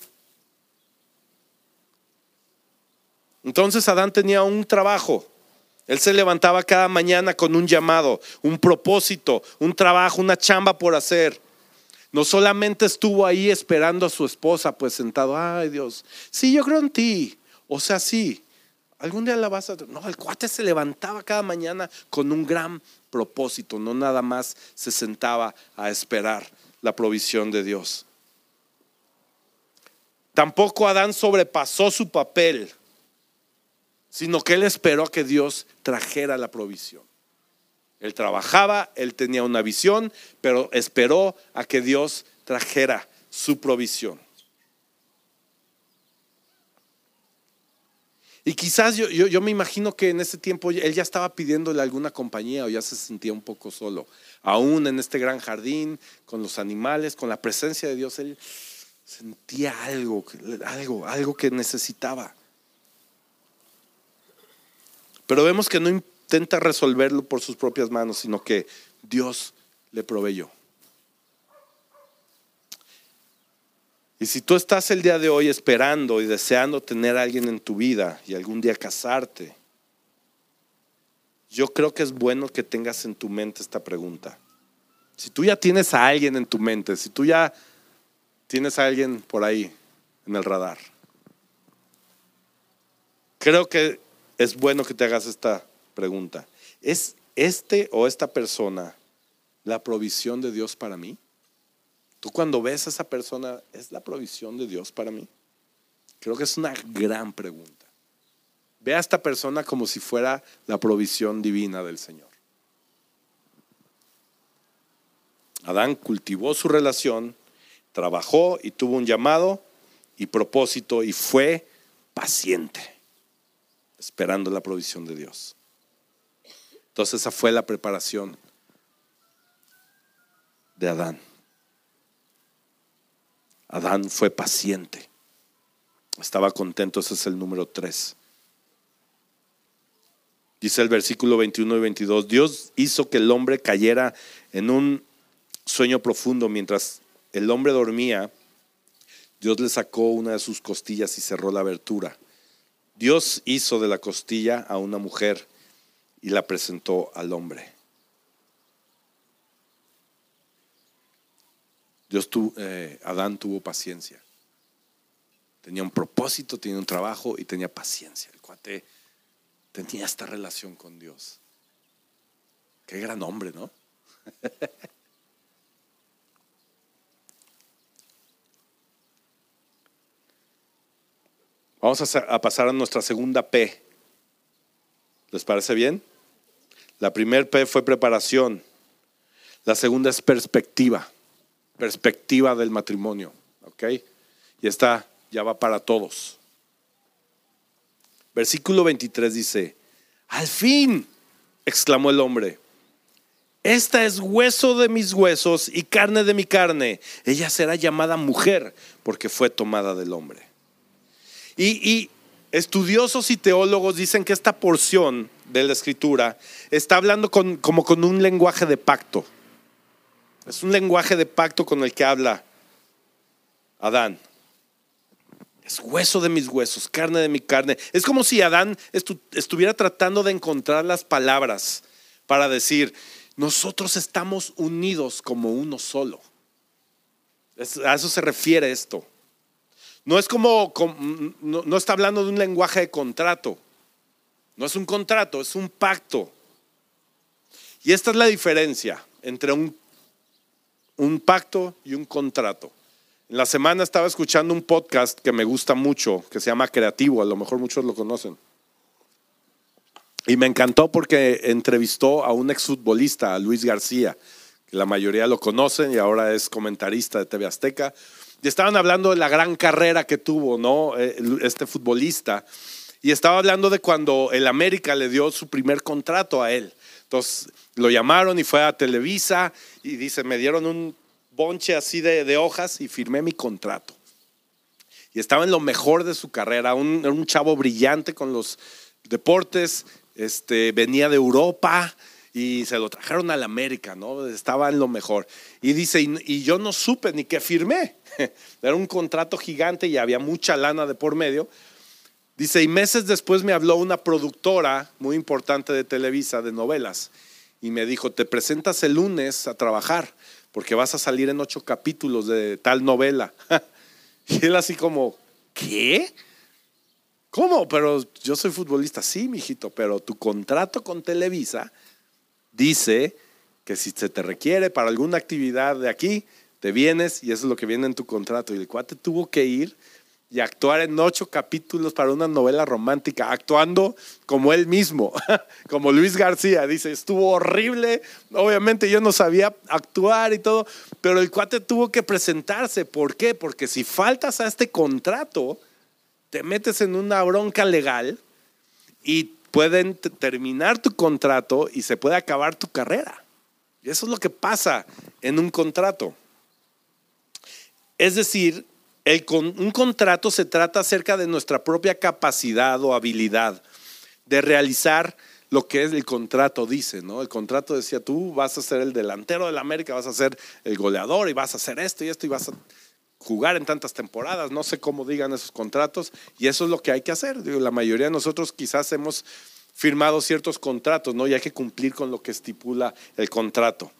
Entonces Adán tenía un trabajo. Él se levantaba cada mañana con un llamado, un propósito, un trabajo, una chamba por hacer. No solamente estuvo ahí esperando a su esposa, pues sentado, ay Dios, sí, yo creo en ti. O sea, sí, algún día la vas a... No, el cuate se levantaba cada mañana con un gran propósito, no nada más se sentaba a esperar la provisión de Dios. Tampoco Adán sobrepasó su papel, sino que él esperó a que Dios trajera la provisión. Él trabajaba, él tenía una visión, pero esperó a que Dios trajera su provisión. Y quizás yo me imagino que en ese tiempo él ya estaba pidiéndole alguna compañía o ya se sentía un poco solo. Aún en este gran jardín, con los animales, con la presencia de Dios, él sentía algo que necesitaba. Pero vemos que no intenta resolverlo por sus propias manos, sino que Dios le proveyó. Y si tú estás el día de hoy esperando y deseando tener a alguien en tu vida y algún día casarte, yo creo que es bueno que tengas en tu mente esta pregunta. Si tú ya tienes a alguien en tu mente, si tú ya tienes a alguien por ahí en el radar, creo que es bueno que te hagas esta pregunta. ¿Es este o esta persona la provisión de Dios para mí? Tú cuando ves a esa persona, ¿es la provisión de Dios para mí? Creo que es una gran pregunta. Ve a esta persona como si fuera la provisión divina del Señor. Adán cultivó su relación, trabajó y tuvo un llamado y propósito y fue paciente, esperando la provisión de Dios. Entonces esa fue la preparación de Adán. Adán fue paciente, estaba contento. Ese es el número 3. Dice el versículo 21 y 22: Dios hizo que el hombre cayera en un sueño profundo. Mientras el hombre dormía, Dios le sacó una de sus costillas y cerró la abertura. Dios hizo de la costilla a una mujer y la presentó al hombre. Adán tuvo paciencia. Tenía un propósito, tenía un trabajo y tenía paciencia. El cuate tenía esta relación con Dios. Qué gran hombre, ¿no? Vamos a pasar a nuestra segunda P. ¿Les parece bien? La primera P fue preparación. La segunda es perspectiva. Perspectiva del matrimonio, ¿ok? Y esta ya va para todos. Versículo 23 dice: al fin, exclamó el hombre, esta es hueso de mis huesos y carne de mi carne. Ella será llamada mujer porque fue tomada del hombre. Y estudiosos y teólogos dicen que esta porción de la escritura está hablando como con un lenguaje de pacto. Es un lenguaje de pacto con el que habla Adán. Es hueso de mis huesos, carne de mi carne. Es como si Adán estuviera tratando de encontrar las palabras para decir: nosotros estamos unidos como uno solo. A eso se refiere esto. No es no está hablando de un lenguaje de contrato. No es un contrato, es un pacto. Y esta es la diferencia entre un un pacto y un contrato. En la semana estaba escuchando un podcast que me gusta mucho, que se llama Creativo, a lo mejor muchos lo conocen. Y me encantó porque entrevistó a un exfutbolista, a Luis García, que la mayoría lo conocen y ahora es comentarista de TV Azteca. Y estaban hablando de la gran carrera que tuvo, ¿no? Este futbolista. Y estaba hablando de cuando el América le dio su primer contrato a él. Entonces lo llamaron y fue a Televisa y dice, me dieron un bonche así de hojas y firmé mi contrato. Y estaba en lo mejor de su carrera, un chavo brillante con los deportes, venía de Europa y se lo trajeron al América, ¿no? Estaba en lo mejor. Y dice, y yo no supe ni qué firmé. Era un contrato gigante y había mucha lana de por medio. Dice, y meses después me habló una productora muy importante de Televisa, de novelas, y me dijo, te presentas el lunes a trabajar porque vas a salir en 8 capítulos de tal novela. Y él así como, ¿qué? ¿Cómo? Pero yo soy futbolista. Sí, mijito, pero tu contrato con Televisa dice que si se te requiere para alguna actividad de aquí, te vienes y eso es lo que viene en tu contrato. Y el cuate tuvo que ir y actuar en 8 capítulos para una novela romántica, actuando como él mismo, como Luis García. Dice, estuvo horrible, obviamente yo no sabía actuar y todo, pero el cuate tuvo que presentarse. ¿Por qué? Porque si faltas a este contrato, te metes en una bronca legal y pueden terminar tu contrato y se puede acabar tu carrera. Y eso es lo que pasa en un contrato. Es decir, un contrato se trata acerca de nuestra propia capacidad o habilidad de realizar lo que el contrato dice, ¿no? El contrato decía, tú vas a ser el delantero de la América, vas a ser el goleador y vas a hacer esto y vas a jugar en tantas temporadas, no sé cómo digan esos contratos, y eso es lo que hay que hacer. Digo, la mayoría de nosotros quizás hemos firmado ciertos contratos, ¿no? Y hay que cumplir con lo que estipula el contrato.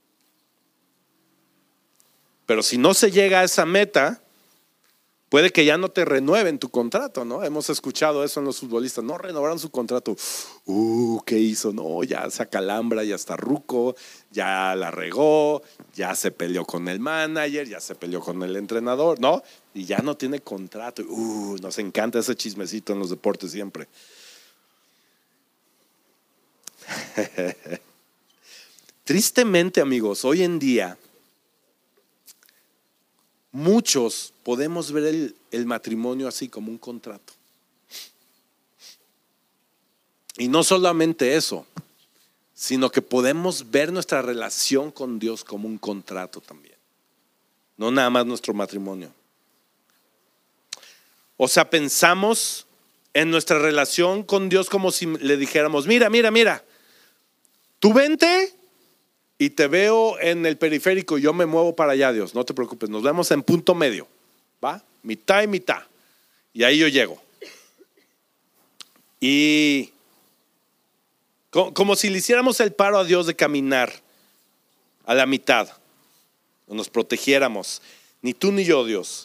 Pero si no se llega a esa meta, puede que ya no te renueven tu contrato, ¿no? Hemos escuchado eso en los futbolistas, no renovaron su contrato. ¿Qué hizo? No, ya se acalambra, ya está ruco, ya la regó, ya se peleó con el manager, ya se peleó con el entrenador, ¿no? Y ya no tiene contrato. Nos encanta ese chismecito en los deportes siempre. Tristemente, amigos, hoy en día muchos podemos ver el matrimonio así como un contrato. Y no solamente eso, sino que podemos ver nuestra relación con Dios como un contrato también. No nada más nuestro matrimonio. O sea, pensamos en nuestra relación con Dios como si le dijéramos, mira, tú vente y te veo en el periférico y yo me muevo para allá, Dios, no te preocupes, nos vemos en punto medio, ¿va? Mitad y mitad. Y ahí yo llego. Y como si le hiciéramos el paro a Dios de caminar a la mitad, o nos protegiéramos, ni tú ni yo, Dios.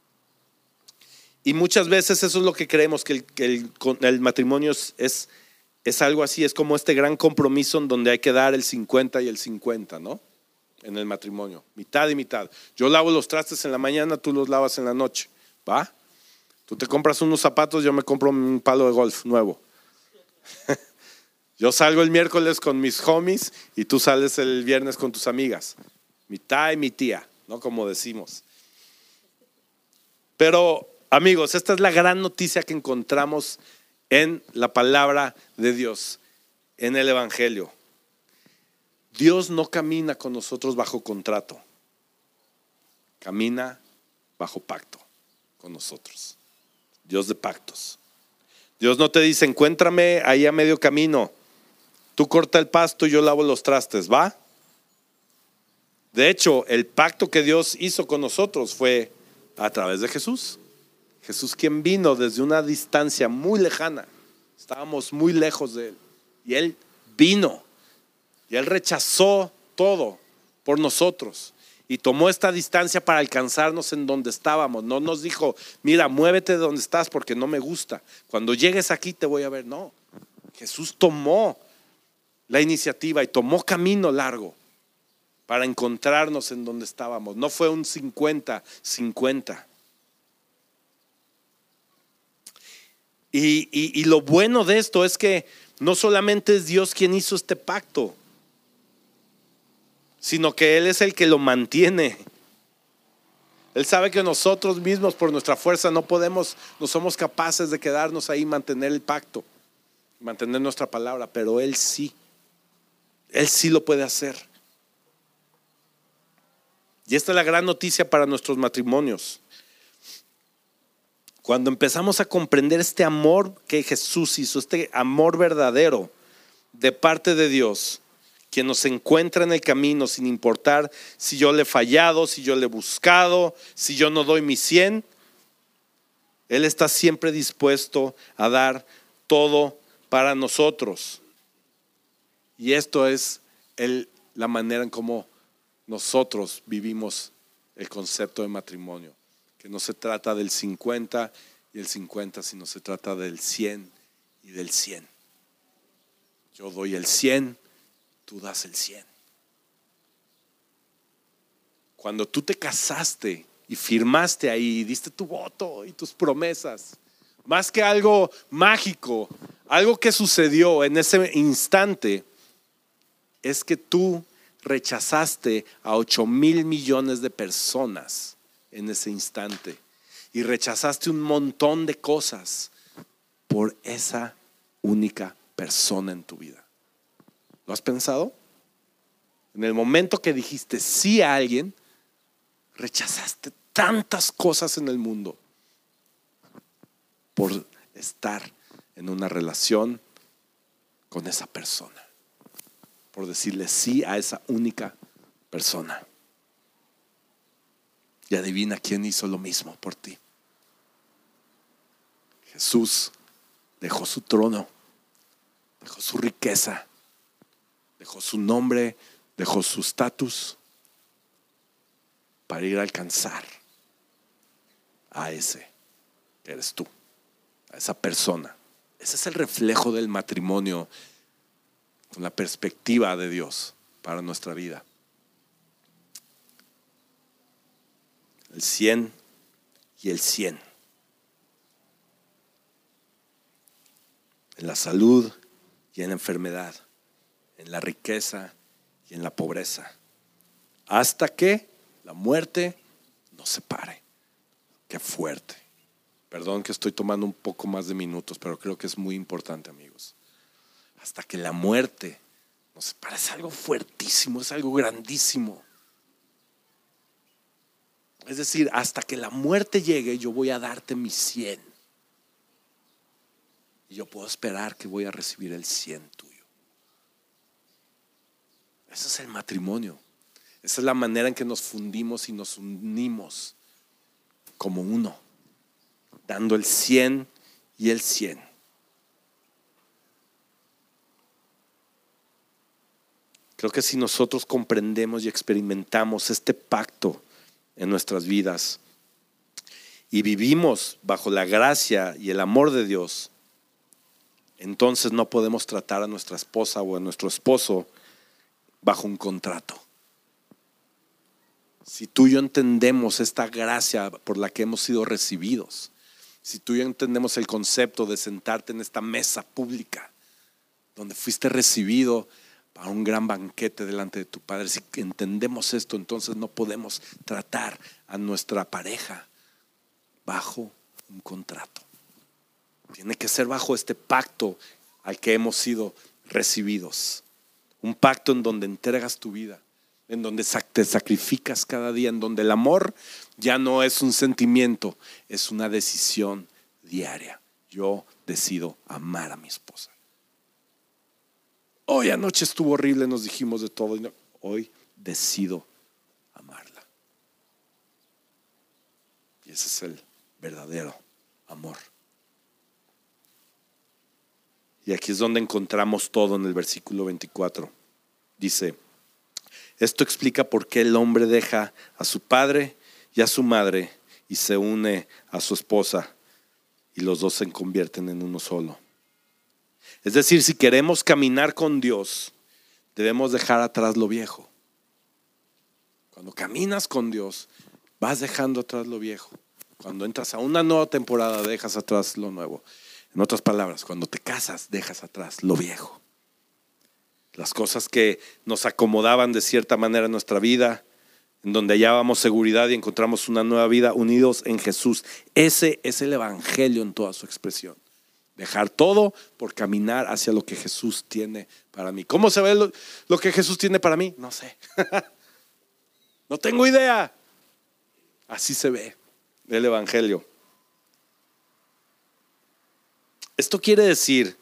Y muchas veces eso es lo que creemos, que el matrimonio es algo así, es como este gran compromiso en donde hay que dar el 50 y el 50, ¿no? En el matrimonio, mitad y mitad. Yo lavo los trastes en la mañana, tú los lavas en la noche, ¿va? Tú te compras unos zapatos, yo me compro un palo de golf nuevo. Yo salgo el miércoles con mis homies y tú sales el viernes con tus amigas. Mitad y mi tía, ¿no? Como decimos. Pero, amigos, esta es la gran noticia que encontramos en la palabra de Dios, en el Evangelio. Dios no camina con nosotros bajo contrato, camina bajo pacto con nosotros. Dios de pactos. Dios no te dice, encuéntrame ahí a medio camino, tú corta el pasto y yo lavo los trastes, ¿va? De hecho, el pacto que Dios hizo con nosotros fue a través de Jesús. Jesús, quien vino desde una distancia muy lejana, estábamos muy lejos de Él, y Él vino y Él rechazó todo por nosotros y tomó esta distancia para alcanzarnos en donde estábamos. No nos dijo, mira, muévete de donde estás porque no me gusta, cuando llegues aquí te voy a ver. No, Jesús tomó la iniciativa y tomó camino largo para encontrarnos en donde estábamos. No fue un 50-50. Y lo bueno de esto es que no solamente es Dios quien hizo este pacto, sino que Él es el que lo mantiene. Él sabe que nosotros mismos por nuestra fuerza no somos capaces de quedarnos ahí y mantener el pacto, mantener nuestra palabra, pero Él sí lo puede hacer. Y esta es la gran noticia para nuestros matrimonios. Cuando empezamos a comprender este amor que Jesús hizo, este amor verdadero de parte de Dios, quien nos encuentra en el camino sin importar si yo le he fallado, si yo le he buscado, si yo no doy mi 100, Él está siempre dispuesto a dar todo para nosotros. Y esto es la manera en cómo nosotros vivimos el concepto de matrimonio, que no se trata del 50 y el 50, sino se trata del 100 y del 100. Yo doy el 100, tú das el 100. Cuando tú te casaste y firmaste ahí, diste tu voto y tus promesas, más que algo mágico, algo que sucedió en ese instante, es que tú rechazaste a 8,000 millones de personas en ese instante y rechazaste un montón de cosas por esa única persona en tu vida. ¿Lo has pensado? En el momento que dijiste sí a alguien, rechazaste tantas cosas en el mundo por estar en una relación con esa persona, por decirle sí a esa única persona. Y adivina quién hizo lo mismo por ti. Jesús dejó su trono, dejó su riqueza, dejó su nombre, dejó su estatus para ir a alcanzar a ese que eres tú, a esa persona. Ese es el reflejo del matrimonio con la perspectiva de Dios para nuestra vida. El 100 y el 100. En la salud y en la enfermedad, en la riqueza y en la pobreza, hasta que la muerte nos separe. Qué fuerte. Perdón que estoy tomando un poco más de minutos, pero creo que es muy importante, amigos. Hasta que la muerte nos separe. Es algo fuertísimo, es algo grandísimo. Es decir, hasta que la muerte llegue, yo voy a darte mi 100. Y yo puedo esperar que voy a recibir el 100 tuyo. Ese es el matrimonio. Esa es la manera en que nos fundimos y nos unimos como uno, dando el 100 y el 100. Creo que si nosotros comprendemos y experimentamos este pacto en nuestras vidas y vivimos bajo la gracia y el amor de Dios, entonces no podemos tratar a nuestra esposa o a nuestro esposo bajo un contrato. Si tú y yo entendemos esta gracia por la que hemos sido recibidos, si tú y yo entendemos el concepto de sentarte en esta mesa pública donde fuiste recibido para un gran banquete delante de tu Padre, si entendemos esto, entonces no podemos tratar a nuestra pareja bajo un contrato. Tiene que ser bajo este pacto al que hemos sido recibidos. Un pacto en donde entregas tu vida, en donde te sacrificas cada día, en donde el amor ya no es un sentimiento, es una decisión diaria. Yo decido amar a mi esposa. Hoy anoche estuvo horrible, nos dijimos de todo. Hoy decido amarla. Y ese es el verdadero amor. Y aquí es donde encontramos todo en el versículo 24. Dice: esto explica por qué el hombre deja a su padre y a su madre y se une a su esposa y los dos se convierten en uno solo. Es decir, si queremos caminar con Dios, debemos dejar atrás lo viejo. Cuando caminas con Dios, vas dejando atrás lo viejo. Cuando entras a una nueva temporada, dejas atrás lo nuevo. En otras palabras, cuando te casas, dejas atrás lo viejo. Las cosas que nos acomodaban de cierta manera en nuestra vida, en donde hallábamos seguridad y encontramos una nueva vida unidos en Jesús. Ese es el evangelio en toda su expresión. Dejar todo por caminar hacia lo que Jesús tiene para mí. ¿Cómo se ve lo que Jesús tiene para mí? No sé. No tengo idea. Así se ve el evangelio. Esto quiere decir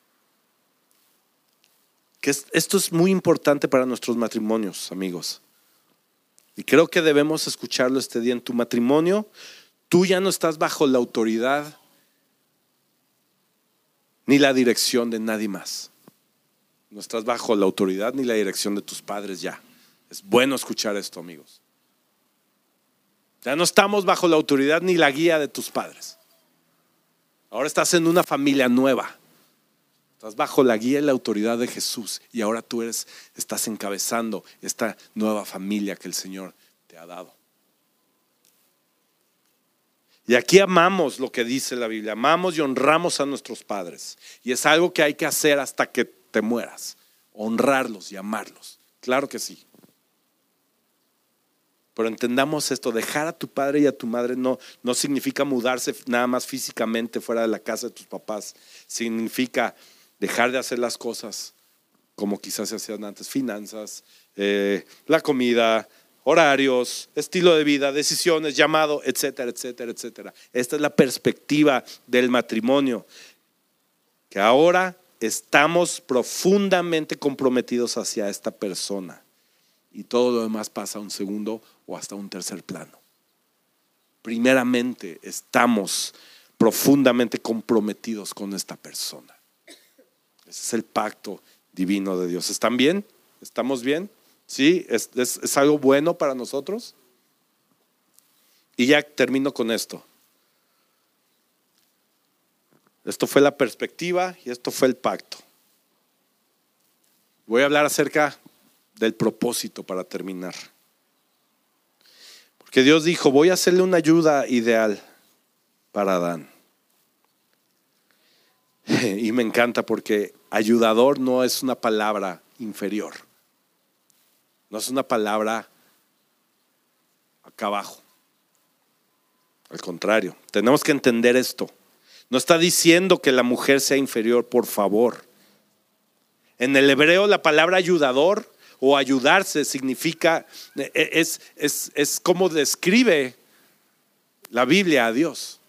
que esto es muy importante para nuestros matrimonios, amigos. Y creo que debemos escucharlo este día. En tu matrimonio, tú ya no estás bajo la autoridad ni la dirección de nadie más. No estás bajo la autoridad ni la dirección de tus padres ya. Es bueno escuchar esto, amigos. Ya no estamos bajo la autoridad ni la guía de tus padres. Ahora estás en una familia nueva. Estás bajo la guía y la autoridad de Jesús. Y ahora tú estás encabezando esta nueva familia que el Señor te ha dado. Y aquí amamos lo que dice la Biblia. Amamos y honramos a nuestros padres. Y es algo que hay que hacer hasta que te mueras. Honrarlos y amarlos. Claro que sí. Pero entendamos esto, dejar a tu padre y a tu madre no significa mudarse nada más físicamente fuera de la casa de tus papás. Significa dejar de hacer las cosas como quizás se hacían antes, finanzas, la comida, horarios, estilo de vida, decisiones, llamado, etcétera, etcétera, etcétera. Esta es la perspectiva del matrimonio, que ahora estamos profundamente comprometidos hacia esta persona y todo lo demás pasa a un segundo o hasta un tercer plano. Primeramente estamos profundamente comprometidos con esta persona. Ese es el pacto divino de Dios. ¿Están bien? ¿Estamos bien? ¿Sí? ¿Es algo bueno para nosotros? Y ya termino con esto. Esto fue la perspectiva y esto fue el pacto. Voy a hablar acerca del propósito para terminar. Porque Dios dijo, voy a hacerle una ayuda ideal para Adán. Y me encanta porque ayudador no es una palabra inferior. No es una palabra acá abajo. Al contrario, tenemos que entender esto. No está diciendo que la mujer sea inferior, por favor. En el hebreo la palabra ayudador o ayudarse significa, es como describe la Biblia a Dios.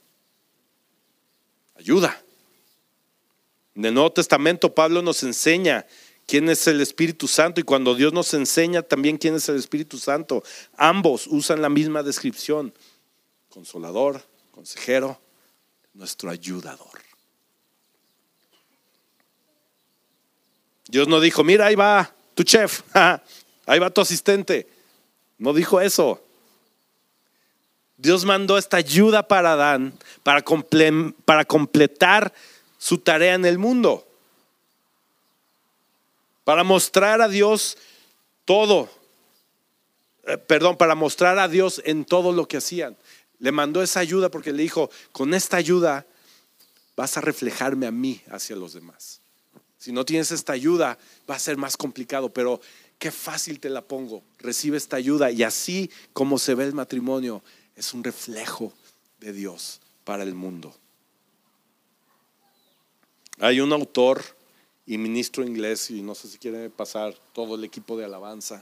Ayuda. En el Nuevo Testamento Pablo nos enseña quién es el Espíritu Santo y cuando Dios nos enseña también quién es el Espíritu Santo, ambos usan la misma descripción. Consolador, consejero, nuestro ayudador. Dios no dijo, mira, ahí va tu chef, ahí va tu asistente. No dijo eso. Dios mandó esta ayuda para Adán para completar su tarea en el mundo. Para mostrar a Dios todo. Para mostrar a Dios en todo lo que hacían. Le mandó esa ayuda porque le dijo, con esta ayuda vas a reflejarme a mí hacia los demás. Si no tienes esta ayuda va a ser más complicado, pero qué fácil te la pongo. Recibe esta ayuda y así como se ve el matrimonio, es un reflejo de Dios para el mundo. Hay un autor y ministro inglés, y no sé si quiere pasar todo el equipo de alabanza,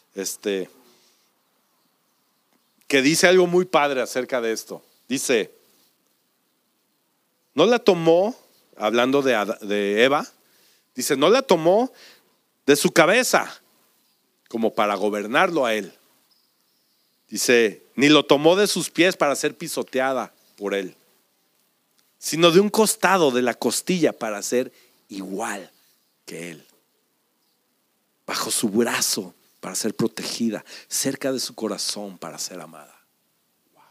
que dice algo muy padre acerca de esto. Dice, no la tomó, hablando de Eva, dice, no la tomó de su cabeza como para gobernarlo a él. Dice, ni lo tomó de sus pies para ser pisoteada por él, sino de un costado de la costilla para ser igual que él. Bajo su brazo para ser protegida, cerca de su corazón para ser amada. Wow.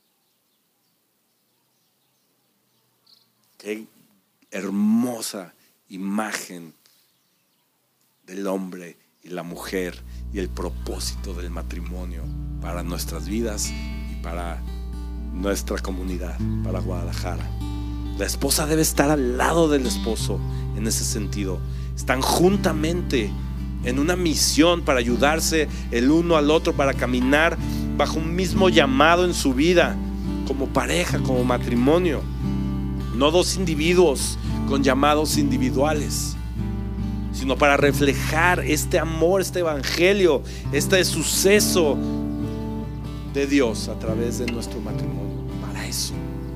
Qué hermosa imagen del hombre y y la mujer y el propósito del matrimonio para nuestras vidas y para nuestra comunidad, para Guadalajara. La esposa debe estar al lado del esposo en ese sentido. Están juntamente en una misión para ayudarse el uno al otro, para caminar bajo un mismo llamado en su vida, como pareja, como matrimonio. No dos individuos con llamados individuales, sino para reflejar este amor, este evangelio, este suceso de Dios a través de nuestro matrimonio. Para eso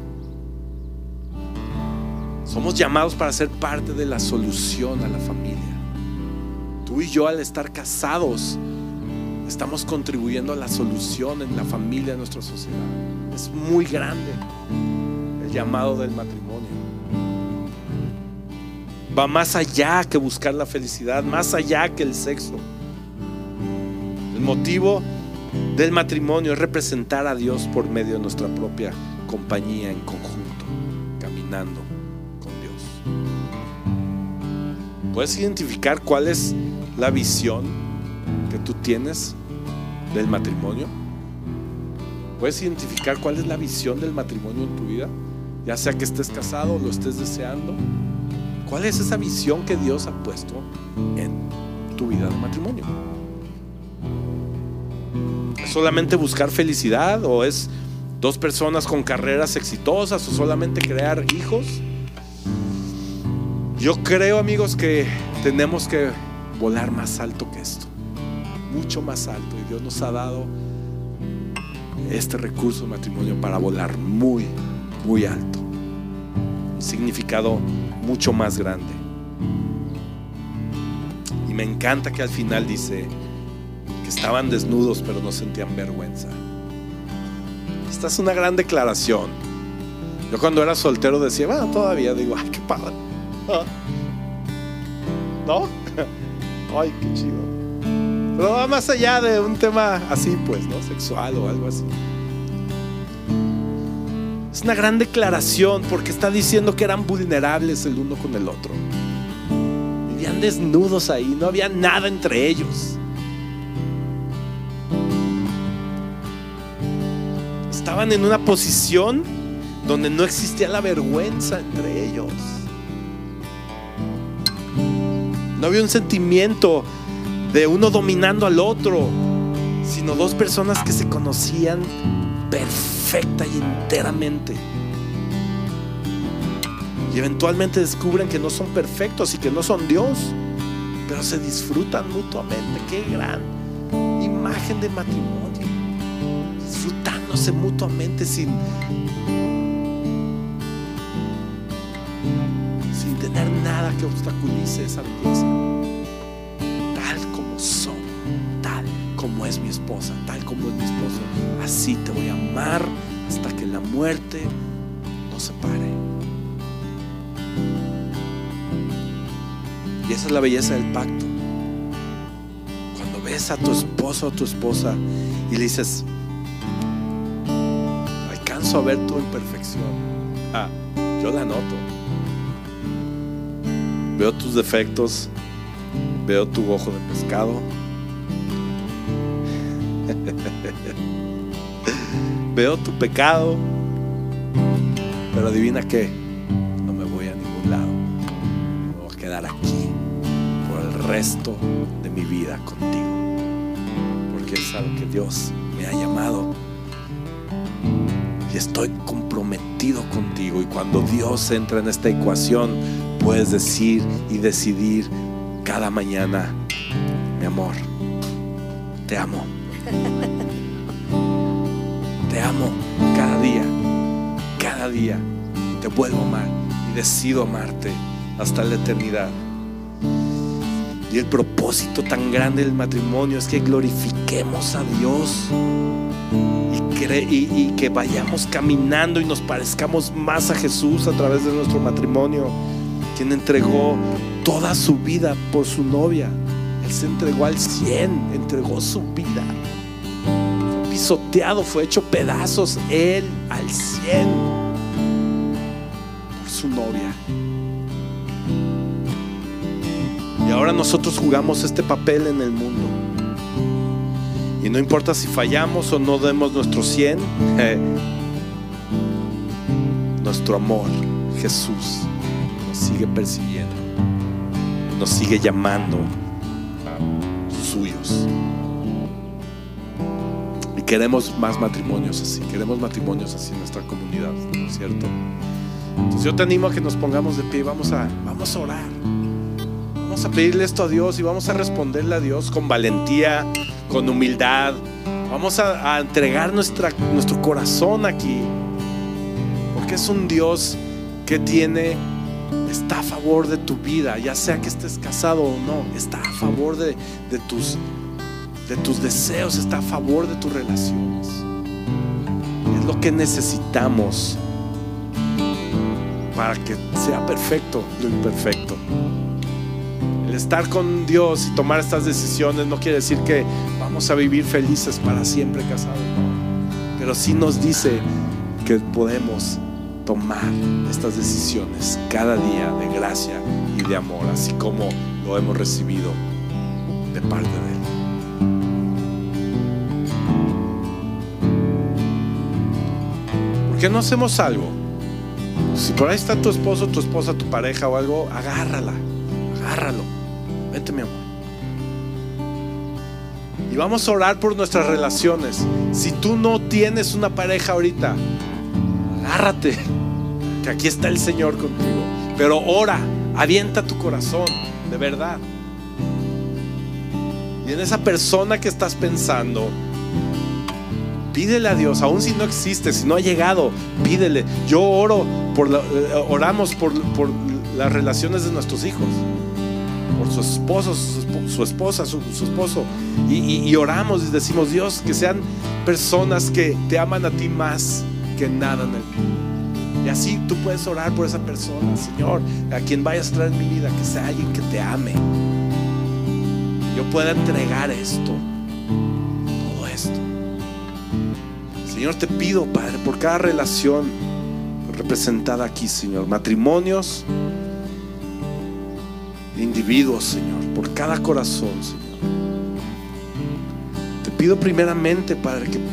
somos llamados, para ser parte de la solución a la familia. Tú y yo, al estar casados, estamos contribuyendo a la solución en la familia de nuestra sociedad. Es muy grande el llamado del matrimonio. Va más allá que buscar la felicidad, más allá que el sexo. El motivo del matrimonio es representar a Dios por medio de nuestra propia compañía en conjunto, caminando con Dios. ¿Puedes identificar cuál es la visión que tú tienes del matrimonio? ¿Puedes identificar cuál es la visión del matrimonio en tu vida? Ya sea que estés casado o lo estés deseando. ¿Cuál es esa visión que Dios ha puesto en tu vida de matrimonio? ¿Es solamente buscar felicidad, o es dos personas con carreras exitosas, o solamente crear hijos? Yo creo, amigos, que tenemos que volar más alto que esto, mucho más alto, y Dios nos ha dado este recurso de matrimonio para volar muy, muy alto, un significado mucho más grande. Y me encanta que al final dice que estaban desnudos pero no sentían vergüenza. Esta es una gran declaración. Yo cuando era soltero decía, bueno, todavía digo, ay, qué padre, ¿no? Ay, qué chido. Pero va más allá de un tema así, pues, ¿no? Sexual o algo así. Es una gran declaración, porque está diciendo que eran vulnerables el uno con el otro. Vivían desnudos ahí, no había nada entre ellos. Estaban en una posición donde no existía la vergüenza entre ellos. No había un sentimiento de uno dominando al otro, sino dos personas que se conocían perfecta y enteramente. Y eventualmente descubren que no son perfectos y que no son Dios, pero se disfrutan mutuamente. Qué gran imagen de matrimonio, disfrutándose mutuamente sin tener nada que obstaculice esa belleza. Tal como son, tal como es mi esposa, tal como es mi esposo, así te voy a amar hasta que la muerte nos separe. Y esa es la belleza del pacto. Cuando ves a tu esposo o a tu esposa y le dices, alcanzo a ver tu imperfección. Yo la noto. Veo tus defectos, veo tu ojo de pescado, veo tu pecado, pero adivina qué, no me voy a ningún lado, me voy a quedar aquí por el resto de mi vida contigo, porque es algo que Dios me ha llamado y estoy comprometido contigo. Y cuando Dios entra en esta ecuación, puedes decir y decidir cada mañana, mi amor, te amo. Te amo cada día te vuelvo a amar y decido amarte hasta la eternidad. Y el propósito tan grande del matrimonio es que glorifiquemos a Dios y que vayamos caminando y nos parezcamos más a Jesús a través de nuestro matrimonio, quien entregó toda su vida por su novia. Él se entregó al 100, entregó su vida, fue pisoteado, fue hecho pedazos, él al 100 por su novia. Y ahora nosotros jugamos este papel en el mundo. Y no importa si fallamos o no demos nuestro 100, nuestro amor, Jesús, nos sigue persiguiendo, nos sigue llamando suyos. Y queremos más matrimonios así, queremos matrimonios así en nuestra comunidad, ¿no es cierto? Entonces yo te animo a que nos pongamos de pie y vamos a orar. Vamos a pedirle esto a Dios y vamos a responderle a Dios con valentía, con humildad. Vamos a entregar nuestro corazón aquí, porque es un Dios que está a favor de tu vida, ya sea que estés casado o no. Está a favor de tus deseos, está a favor de tus relaciones. Es lo que necesitamos para que sea perfecto lo imperfecto. El estar con Dios y tomar estas decisiones no quiere decir que vamos a vivir felices para siempre casados, no. Pero sí nos dice que podemos tomar estas decisiones cada día de gracia y de amor, así como lo hemos recibido de parte de Él. ¿Por qué no hacemos algo? Si por ahí está tu esposo, tu esposa, tu pareja o algo, agárralo. Vente, mi amor. Y vamos a orar por nuestras relaciones. Si tú no tienes una pareja ahorita, agárrate, que aquí está el Señor contigo. Pero ora, avienta tu corazón, de verdad. Y en esa persona que estás pensando, pídele a Dios, aun si no existe, si no ha llegado, pídele. Yo oramos por las relaciones de nuestros hijos, por su esposo, su esposa, su esposo, y oramos y decimos: Dios, que sean personas que te aman a ti más que nada en el mundo. Y así tú puedes orar por esa persona. Señor, a quien vayas a traer en mi vida, que sea alguien que te ame, yo pueda entregar todo esto. Señor, te pido, Padre, por cada relación representada aquí, Señor, matrimonios, individuos, Señor, por cada corazón, Señor. Te pido primeramente, Padre, que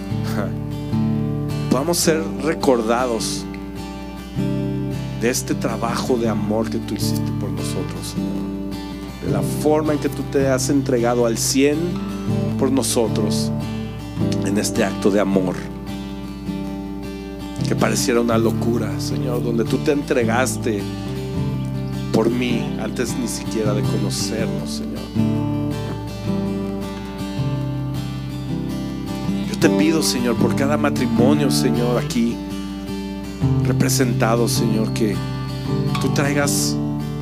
podamos ser recordados de este trabajo de amor que tú hiciste por nosotros, Señor, de la forma en que tú te has entregado al 100 por nosotros en este acto de amor que pareciera una locura, Señor, donde tú te entregaste por mí antes ni siquiera de conocernos, Señor. Yo te pido, Señor, por cada matrimonio, Señor, aquí representado, Señor, que tú traigas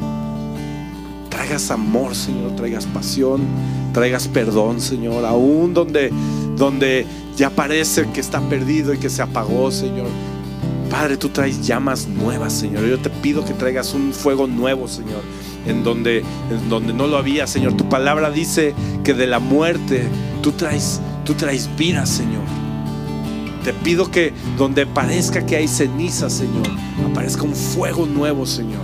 amor, Señor, traigas pasión, traigas perdón, Señor, aún donde ya parece que está perdido y que se apagó, Señor. Padre, tú traes llamas nuevas, Señor. Yo te pido que traigas un fuego nuevo, Señor, en donde no lo había, Señor. Tu palabra dice que de la muerte tú traes vida, Señor. Te pido que donde parezca que hay ceniza, Señor, aparezca un fuego nuevo, Señor.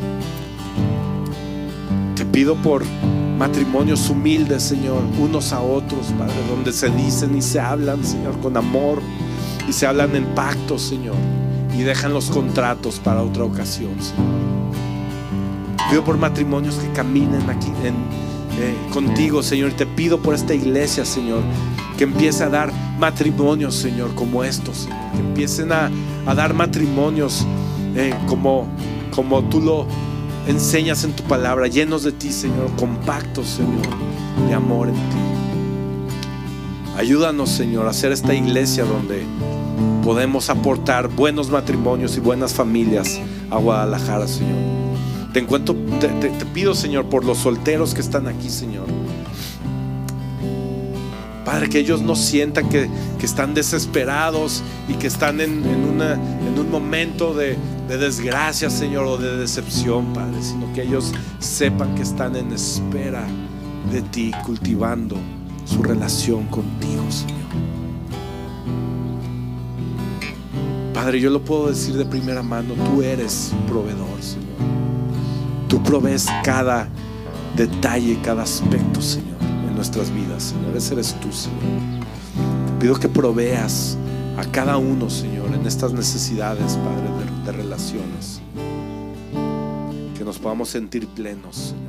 Te pido por matrimonios humildes, Señor, unos a otros, Padre, donde se dicen y se hablan, Señor, con amor, y se hablan en pactos, Señor, y dejan los contratos para otra ocasión, Señor. Te pido por matrimonios que caminen aquí contigo, Señor. Te pido por esta iglesia, Señor, que empiece a dar matrimonios, Señor, como estos, Señor, que empiecen a dar matrimonios como tú lo enseñas en tu palabra, llenos de ti, Señor, compactos, Señor, de amor en ti. Ayúdanos, Señor, a hacer esta iglesia donde podemos aportar buenos matrimonios y buenas familias a Guadalajara, Señor. Te pido, Señor, por los solteros que están aquí, Señor. Padre, que ellos no sientan que están desesperados y que están en un momento de desgracia, Señor, o de decepción, Padre, sino que ellos sepan que están en espera de ti, cultivando su relación contigo, Señor. Padre, yo lo puedo decir de primera mano: tú eres proveedor, Señor. Tú provees cada detalle, cada aspecto, Señor, en nuestras vidas, Señor. Ese eres tú, Señor. Te pido que proveas a cada uno, Señor, en estas necesidades, Padre, de relaciones, que nos podamos sentir plenos, Señor.